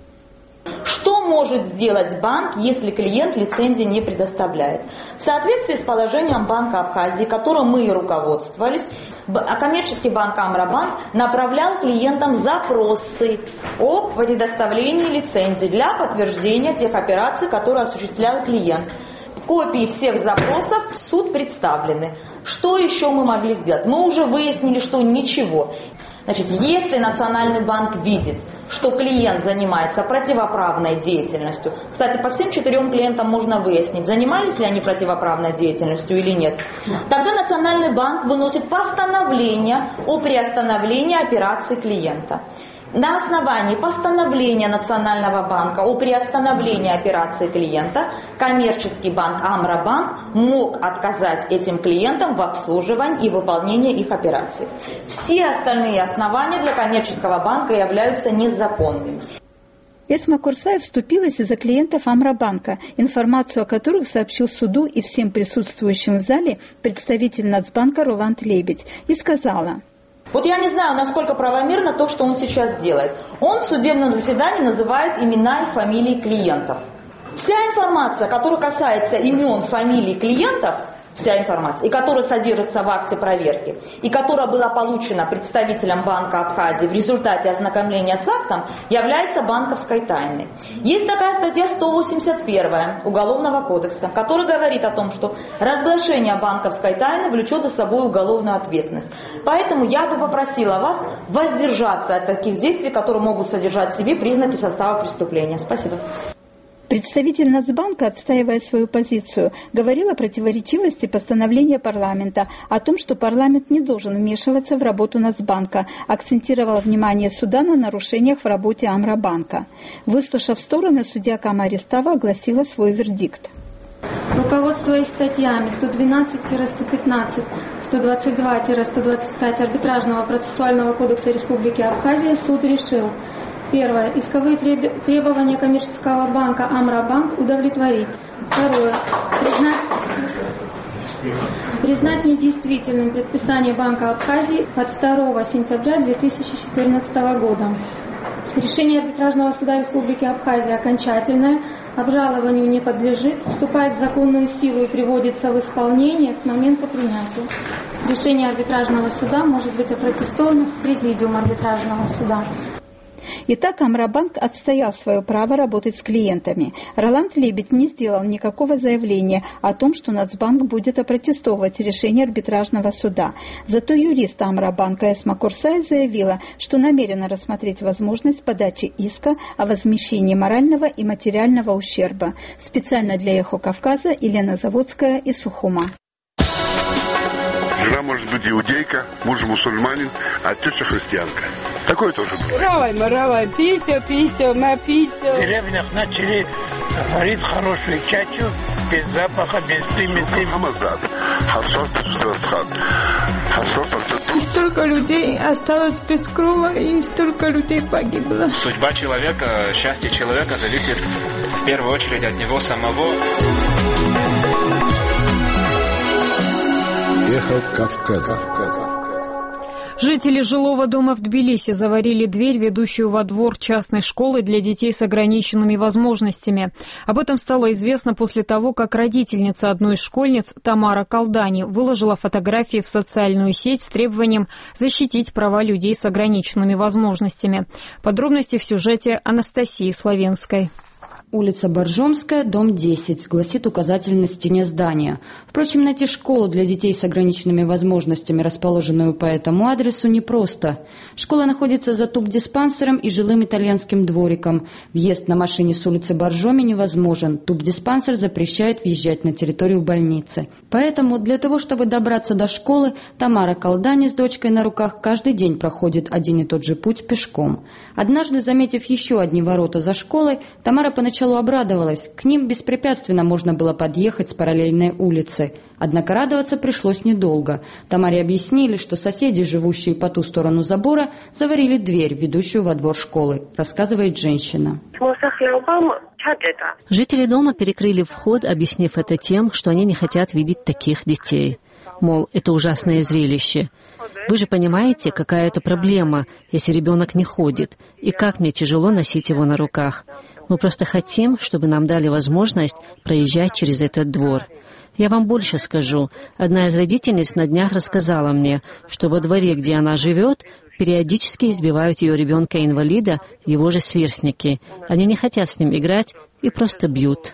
Что может сделать банк, если клиент лицензии не предоставляет? В соответствии с положением Банка Абхазии, которым мы и руководствовались, коммерческий банк Амробанк направлял клиентам запросы о предоставлении лицензии для подтверждения тех операций, которые осуществлял клиент. Копии всех запросов в суд представлены. Что еще мы могли сделать? Мы уже выяснили, что ничего. Значит, если Национальный банк видит, что клиент занимается противоправной деятельностью, кстати, по всем 4 клиентам можно выяснить, занимались ли они противоправной деятельностью или нет, тогда Национальный банк выносит постановление о приостановлении операций клиента. На основании постановления Национального банка о приостановлении операции клиента коммерческий банк Амробанк мог отказать этим клиентам в обслуживании и выполнении их операций. Все остальные основания для коммерческого банка являются незаконными. Эсма Курсая вступилась из-за клиентов Амробанка, информацию о которых сообщил суду и всем присутствующим в зале представитель Нацбанка Роланд Лебедь, и сказала: Вот я не знаю, насколько правомерно то, что он сейчас делает. Он в судебном заседании называет имена и фамилии клиентов. Вся информация, которая касается имен, фамилий клиентов, вся информация, и которая содержится в акте проверки, и которая была получена представителем Банка Абхазии в результате ознакомления с актом, является банковской тайной. Есть такая статья 181 Уголовного кодекса, которая говорит о том, что разглашение банковской тайны влечет за собой уголовную ответственность. Поэтому я бы попросила вас воздержаться от таких действий, которые могут содержать в себе признаки состава преступления. Спасибо. Представитель Нацбанка, отстаивая свою позицию, говорил о противоречивости постановления парламента, о том, что парламент не должен вмешиваться в работу Нацбанка, акцентировал внимание суда на нарушениях в работе Амробанка. Выслушав стороны, судья Кама Аристава огласила свой вердикт. Руководствуясь статьями 112-115, 122-125 Арбитражного процессуального кодекса Республики Абхазия суд решил: первое. Исковые требования коммерческого банка Амрабанк удовлетворить. Второе. Признать недействительным предписание Банка Абхазии от 2 сентября 2014 года. Решение Арбитражного суда Республики Абхазия окончательное, обжалованию не подлежит, вступает в законную силу и приводится в исполнение с момента принятия. Решение Арбитражного суда может быть опротестовано в Президиум Арбитражного суда. Итак, Амрабанк отстоял свое право работать с клиентами. Роланд Лебедь не сделал никакого заявления о том, что Нацбанк будет опротестовывать решение арбитражного суда. Зато юрист Амрабанка Эсма Курсай заявила, что намерена рассмотреть возможность подачи иска о возмещении морального и материального ущерба. Специально для «Эхо Кавказа» Елена Заводская из Сухума. Жена может быть иудейка, муж мусульманин, а теща христианка. Такое тоже бывает. Равай, писю, написю. В деревнях начали варить хорошую чачу, без запаха, без примесей. И столько людей осталось без крова, и столько людей погибло. Судьба человека, счастье человека зависит в первую очередь от него самого. Эхо Кавказа. Жители жилого дома в Тбилиси заварили дверь, ведущую во двор частной школы для детей с ограниченными возможностями. Об этом стало известно после того, как родительница одной из школьниц, Тамара Калдани, выложила фотографии в социальную сеть с требованием защитить права людей с ограниченными возможностями. Подробности в сюжете Анастасии Славенской. Улица Боржомская, дом 10, гласит указатель на стене здания. Впрочем, найти школу для детей с ограниченными возможностями, расположенную по этому адресу, непросто. Школа находится за тубдиспансером и жилым итальянским двориком. Въезд на машине с улицы Боржоми невозможен. Тубдиспансер запрещает въезжать на территорию больницы. Поэтому для того, чтобы добраться до школы, Тамара Калдани с дочкой на руках каждый день проходит один и тот же путь пешком. Однажды, заметив еще одни ворота за школой, Тамара поначалу обрадовалась. К ним беспрепятственно можно было подъехать с параллельной улицы. Однако радоваться пришлось недолго. Тамаре объяснили, что соседи, живущие по ту сторону забора, заварили дверь, ведущую во двор школы, рассказывает женщина. Жители дома перекрыли вход, объяснив это тем, что они не хотят видеть таких детей. Мол, это ужасное зрелище. Вы же понимаете, какая это проблема, если ребенок не ходит, и как мне тяжело носить его на руках. Мы просто хотим, чтобы нам дали возможность проезжать через этот двор. Я вам больше скажу. Одна из родительниц на днях рассказала мне, что во дворе, где она живет, периодически избивают ее ребенка-инвалида его же сверстники. Они не хотят с ним играть и просто бьют.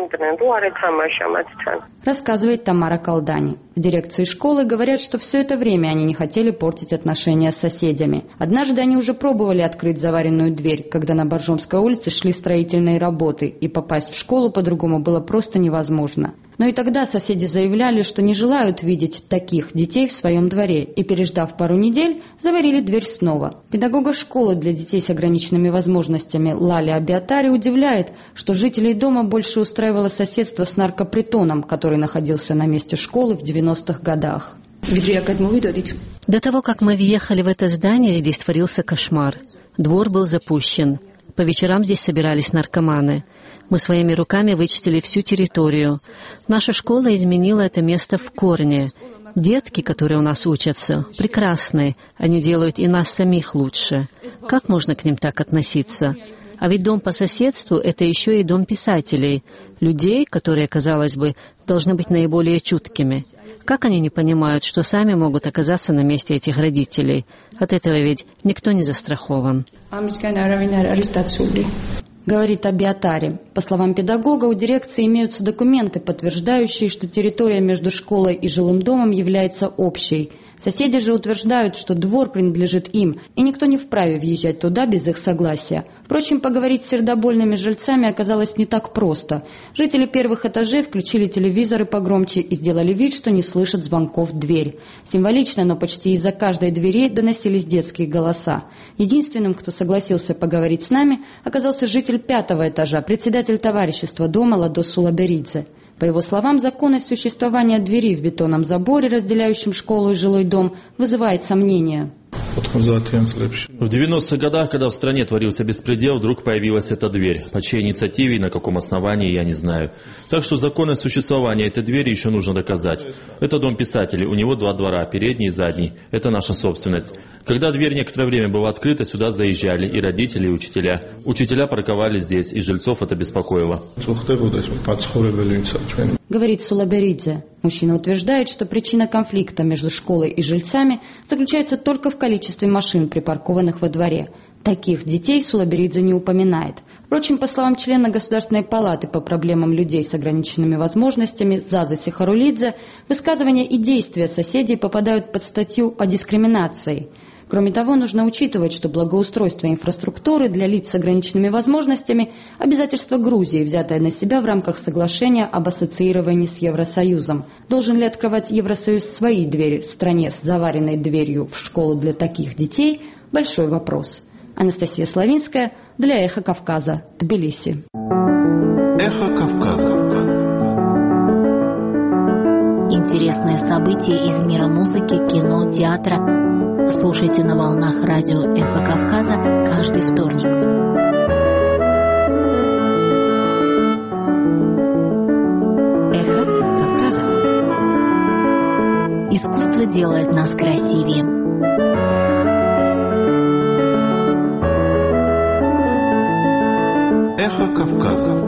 Рассказывает Тамара Калдани. В дирекции школы говорят, что все это время они не хотели портить отношения с соседями. Однажды они уже пробовали открыть заваренную дверь, когда на Боржомской улице шли строительные работы, и попасть в школу по-другому было просто невозможно. Но и тогда соседи заявляли, что не желают видеть таких детей в своем дворе, и, переждав пару недель, заварили дверь снова. Педагога школы для детей с ограниченными возможностями Лали Абиатари удивляет, что жителей дома больше устраивало соседство с наркопритоном, который находился на месте школы в 90-х годах. До того, как мы въехали в это здание, здесь творился кошмар. Двор был запущен. По вечерам здесь собирались наркоманы. Мы своими руками вычистили всю территорию. Наша школа изменила это место в корне. Детки, которые у нас учатся, прекрасные. Они делают и нас самих лучше. Как можно к ним так относиться? А ведь дом по соседству — это еще и дом писателей. Людей, которые, казалось бы, должны быть наиболее чуткими. Как они не понимают, что сами могут оказаться на месте этих родителей? От этого ведь никто не застрахован. Говорит Абиатари. По словам педагога, у дирекции имеются документы, подтверждающие, что территория между школой и жилым домом является общей. Соседи же утверждают, что двор принадлежит им, и никто не вправе въезжать туда без их согласия. Впрочем, поговорить с сердобольными жильцами оказалось не так просто. Жители первых этажей включили телевизоры погромче и сделали вид, что не слышат звонков в дверь. Символично, но почти из-за каждой двери доносились детские голоса. Единственным, кто согласился поговорить с нами, оказался житель 5-го этажа, председатель товарищества дома Ладо Сулаберидзе. По его словам, законность существования двери в бетонном заборе, разделяющем школу и жилой дом, вызывает сомнения. В 90-х годах, когда в стране творился беспредел, вдруг появилась эта дверь. По чьей инициативе и на каком основании, я не знаю. Так что законность существования этой двери еще нужно доказать. Это дом писателей, у него 2 двора, передний и задний. Это наша собственность. Когда дверь некоторое время была открыта, сюда заезжали и родители, и учителя. Учителя парковались здесь, и жильцов это беспокоило. Говорит Сулаберидзе. Мужчина утверждает, что причина конфликта между школой и жильцами заключается только в количестве машин, припаркованных во дворе. Таких детей Сулаберидзе не упоминает. Впрочем, по словам члена Государственной палаты по проблемам людей с ограниченными возможностями Зазы Сихарулидзе, высказывания и действия соседей попадают под статью о дискриминации. Кроме того, нужно учитывать, что благоустройство инфраструктуры для лиц с ограниченными возможностями – обязательство Грузии, взятое на себя в рамках соглашения об ассоциировании с Евросоюзом. Должен ли открывать Евросоюз свои двери в стране с заваренной дверью в школу для таких детей – большой вопрос. Анастасия Славинская для «Эхо Кавказа», Тбилиси. Эхо Кавказа. Интересные события из мира музыки, кино, театра. Слушайте на волнах радио «Эхо Кавказа» каждый вторник. «Эхо Кавказа». Искусство делает нас красивее. Эхо Кавказа.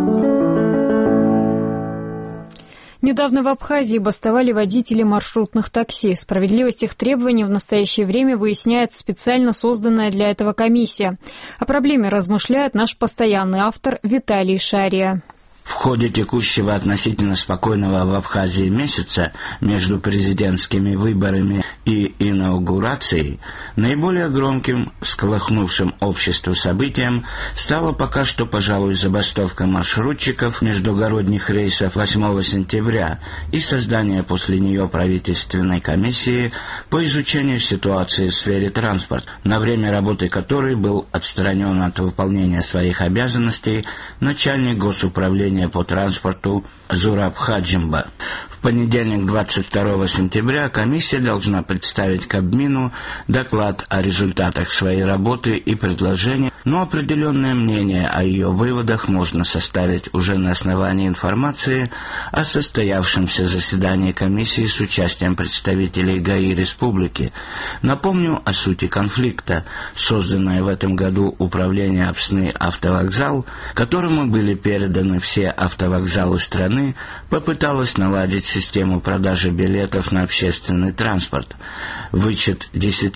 Недавно в Абхазии бастовали водители маршрутных такси. Справедливость их требований в настоящее время выясняет специально созданная для этого комиссия. О проблеме размышляет наш постоянный автор Виталий Шария. В ходе текущего относительно спокойного в Абхазии месяца между президентскими выборами и инаугурацией наиболее громким, всколыхнувшим общество событием стала пока что, пожалуй, забастовка маршрутчиков междугородних рейсов 8 сентября и создание после нее правительственной комиссии по изучению ситуации в сфере транспорта, на время работы которой был отстранен от выполнения своих обязанностей начальник госуправления по транспорту Зураб Хаджимба. В понедельник, 22 сентября, комиссия должна представить Кабмину доклад о результатах своей работы и предложения, но определенное мнение о ее выводах можно составить уже на основании информации о состоявшемся заседании комиссии с участием представителей ГАИ Республики. Напомню о сути конфликта. Созданное в этом году управление Апсны автовокзал, которому были переданы все автовокзалы страны, попыталось наладить систему продажи билетов на общественный транспорт. Вычет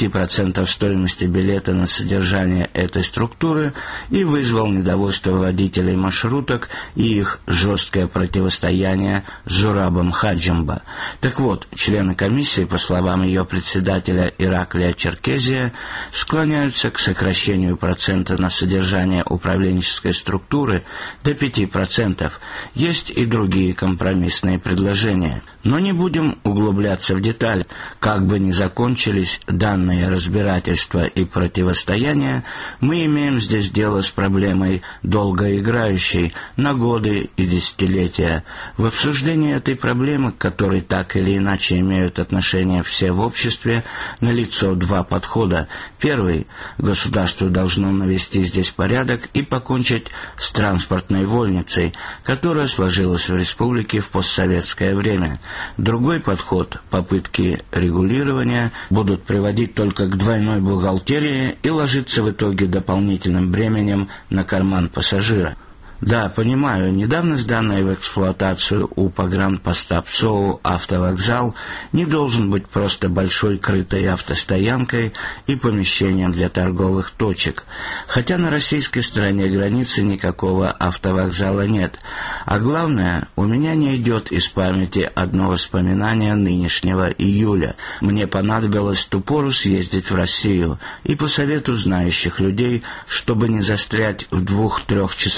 10% стоимости билета на содержание этой структуры и вызвал недовольство водителей маршруток и их жесткое противостояние с Зурабом Хаджимба. Так вот, члены комиссии, по словам ее председателя Ираклия Черкезия, склоняются к сокращению процента на содержание управленческой структуры до 5%. Есть и другие компромиссные предложения. Но не будем углубляться в детали. Как бы ни закончились данные разбирательства и противостояния, мы имеем здесь дело с проблемой долгоиграющей на годы и десятилетия. В обсуждении этой проблемы, к которой так или иначе имеют отношение все в обществе, налицо 2 подхода. Первый – государство должно навести здесь порядок и покончить с транспортной вольницей, которая сложилась в республике в постсоветское время. Другой подход – попытки регулирования будут приводить только к двойной бухгалтерии и ложиться в итоге дополнительным бременем на карман пассажира. Да, понимаю, недавно сданный в эксплуатацию у погранпоста ПСОУ автовокзал не должен быть просто большой крытой автостоянкой и помещением для торговых точек. Хотя на российской стороне границы никакого автовокзала нет. А главное, у меня не идет из памяти одно воспоминание нынешнего июля. Мне понадобилось в ту пору съездить в Россию и по совету знающих людей, чтобы не застрять в 2-3-часовых очередях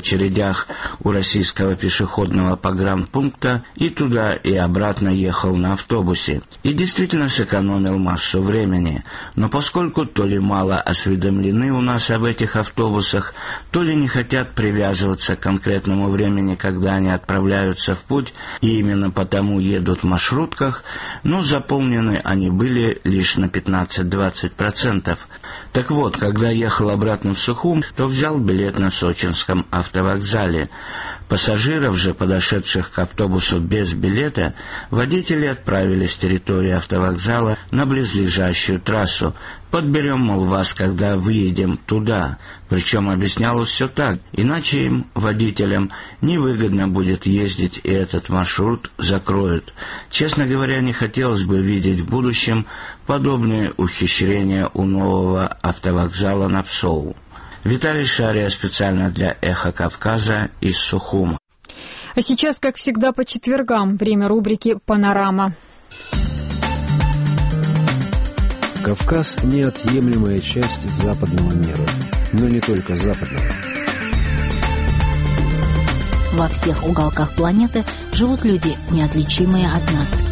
очередях у российского пешеходного погранпункта и туда и обратно ехал на автобусе. И действительно сэкономил массу времени. Но поскольку то ли мало осведомлены у нас об этих автобусах, то ли не хотят привязываться к конкретному времени, когда они отправляются в путь, и именно потому едут в маршрутках, но заполнены они были лишь на 15-20%. Так вот, когда ехал обратно в Сухум, то взял билет на Сочинском автовокзале. Пассажиров же, подошедших к автобусу без билета, водители отправили с территории автовокзала на близлежащую трассу. «Подберем, мол, вас, когда выедем туда». Причем объяснялось все так, иначе им, водителям, невыгодно будет ездить, и этот маршрут закроют. Честно говоря, не хотелось бы видеть в будущем подобные ухищрения у нового автовокзала на Псоу. Виталий Шария специально для «Эхо Кавказа» из Сухума. А сейчас, как всегда, по четвергам, время рубрики «Панорама». Кавказ – неотъемлемая часть западного мира, но не только западного. Во всех уголках планеты живут люди, неотличимые от нас.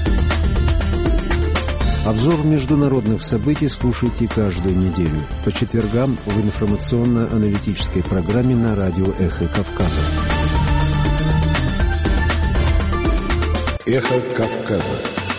Обзор международных событий слушайте каждую неделю по четвергам в информационно-аналитической программе на радио «Эхо Кавказа». «Эхо Кавказа».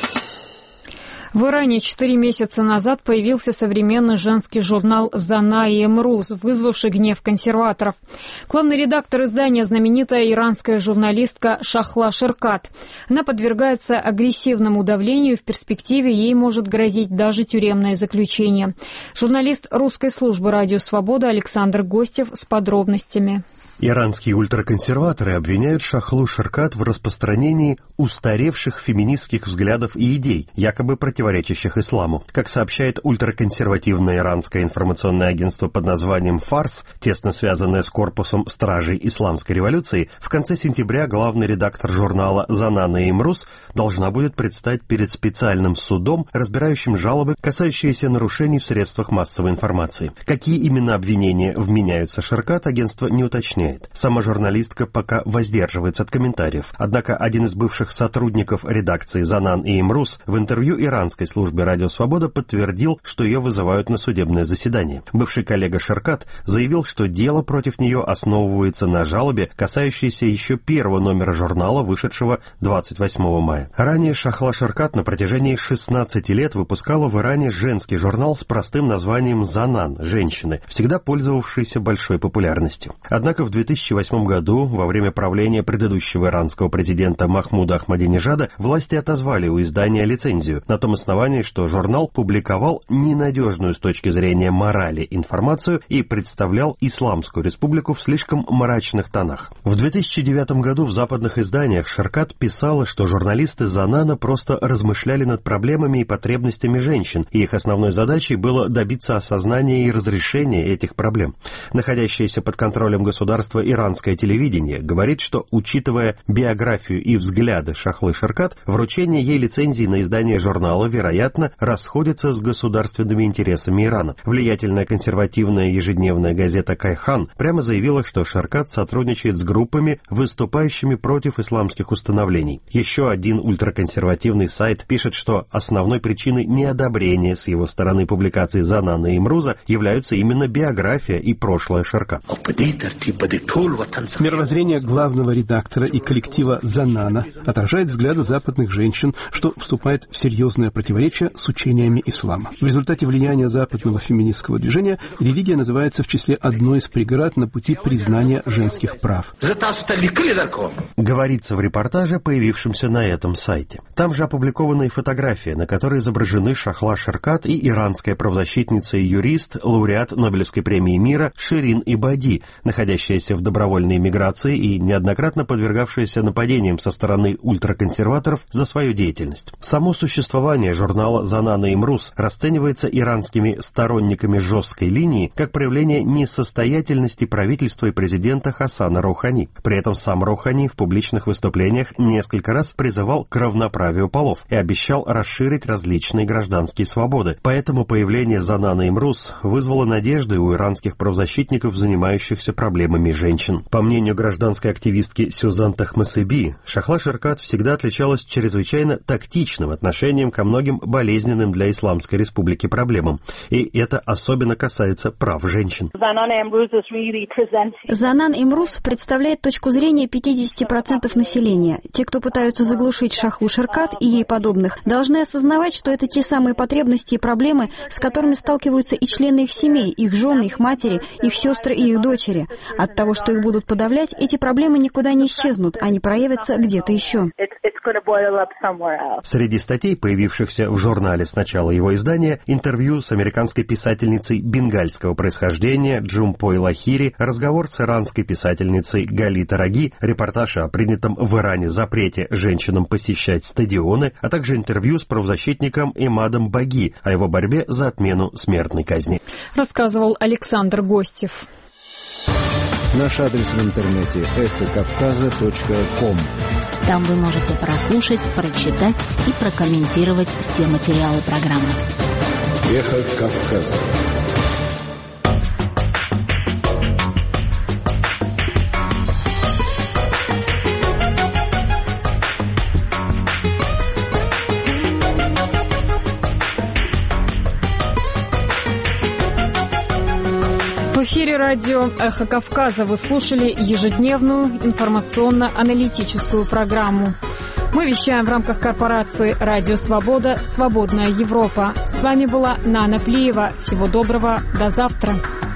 В Иране 4 месяца назад появился современный женский журнал «Зана и Эмруз», вызвавший гнев консерваторов. Главный редактор издания – знаменитая иранская журналистка Шахла Шеркат. Она подвергается агрессивному давлению, и в перспективе ей может грозить даже тюремное заключение. Журналист русской службы «Радио Свобода» Александр Гостев с подробностями. Иранские ультраконсерваторы обвиняют Шахлу Шеркат в распространении устаревших феминистских взглядов и идей, якобы противоречащих исламу. Как сообщает ультраконсервативное иранское информационное агентство под названием «Фарс», тесно связанное с корпусом стражей исламской революции, в конце сентября главный редактор журнала «Занана и Имрус» должна будет предстать перед специальным судом, разбирающим жалобы, касающиеся нарушений в средствах массовой информации. Какие именно обвинения вменяются Шеркат, агентство не уточняет. Сама журналистка пока воздерживается от комментариев. Однако один из бывших сотрудников редакции «Занан и Имрус» в интервью иранской службе «Радио Свобода» подтвердил, что ее вызывают на судебное заседание. Бывший коллега Шеркат заявил, что дело против нее основывается на жалобе, касающейся еще первого номера журнала, вышедшего 28 мая. Ранее Шахла Шеркат на протяжении 16 лет выпускала в Иране женский журнал с простым названием «Занан» – «Женщины», всегда пользовавшийся большой популярностью. Однако в 2008 году, во время правления предыдущего иранского президента Махмуда Ахмадинежада, власти отозвали у издания лицензию на том основании, что журнал публиковал ненадежную с точки зрения морали информацию и представлял Исламскую республику в слишком мрачных тонах. В 2009 году в западных изданиях Шеркат писала, что журналисты Занана просто размышляли над проблемами и потребностями женщин, и их основной задачей было добиться осознания и разрешения этих проблем. Находящееся под контролем государства иранское телевидение говорит, что, учитывая биографию и взгляды Шахлы Шеркат, вручение ей лицензии на издание журнала, вероятно, расходится с государственными интересами Ирана. Влиятельная консервативная ежедневная газета «Кайхан» прямо заявила, что Шеркат сотрудничает с группами, выступающими против исламских установлений. Еще один ультраконсервативный сайт пишет, что основной причиной неодобрения с его стороны публикации «Занана и Имруза» являются именно биография и прошлое Шеркат. Мировоззрение главного редактора и коллектива «Занана» отражает взгляды западных женщин, что вступает в серьезное противоречие с учениями ислама. В результате влияния западного феминистского движения религия называется в числе одной из преград на пути признания женских прав. Говорится в репортаже, появившемся на этом сайте. Там же опубликована и фотография, на которой изображены Шахла Шеркат и иранская правозащитница и юрист, лауреат Нобелевской премии мира Ширин Ибади, находящаяся в добровольной миграции и неоднократно подвергавшаяся нападениям со стороны ультраконсерваторов за свою деятельность. Само существование журнала «Занана Имрус» расценивается иранскими сторонниками жесткой линии как проявление несостоятельности правительства и президента Хасана Роухани. При этом сам Роухани в публичных выступлениях несколько раз призывал к равноправию полов и обещал расширить различные гражданские свободы. Поэтому появление «Занана Имрус» вызвало надежды у иранских правозащитников, занимающихся проблемами женщин. По мнению гражданской активистки Сюзан Тахмасеби, Шахла Шеркат всегда отличалась чрезвычайно тактичным отношением ко многим болезненным для Исламской Республики проблемам, и это особенно касается прав женщин. Занан Имрус представляет точку зрения 50% населения. Те, кто пытаются заглушить Шахлу Шеркат и ей подобных, должны осознавать, что это те самые потребности и проблемы, с которыми сталкиваются и члены их семей, их жены, их матери, их сестры и их дочери. От того, что их будут подавлять, эти проблемы никуда не исчезнут, они проявятся где-то еще. Среди статей, появившихся в журнале с начала его издания, интервью с американской писательницей бенгальского происхождения Джумпой Лахири, разговор с иранской писательницей Гали Тараги, репортаж о принятом в Иране запрете женщинам посещать стадионы, а также интервью с правозащитником Эмадом Баги о его борьбе за отмену смертной казни. Рассказывал Александр Гостев. Наш адрес в интернете эхокавказа.ком. Там вы можете прослушать, прочитать и прокомментировать все материалы программы. Эхо Кавказа. В эфире радио «Эхо Кавказа» вы слушали ежедневную информационно-аналитическую программу. Мы вещаем в рамках корпорации «Радио Свобода. Свободная Европа». С вами была Нана Плиева. Всего доброго. До завтра.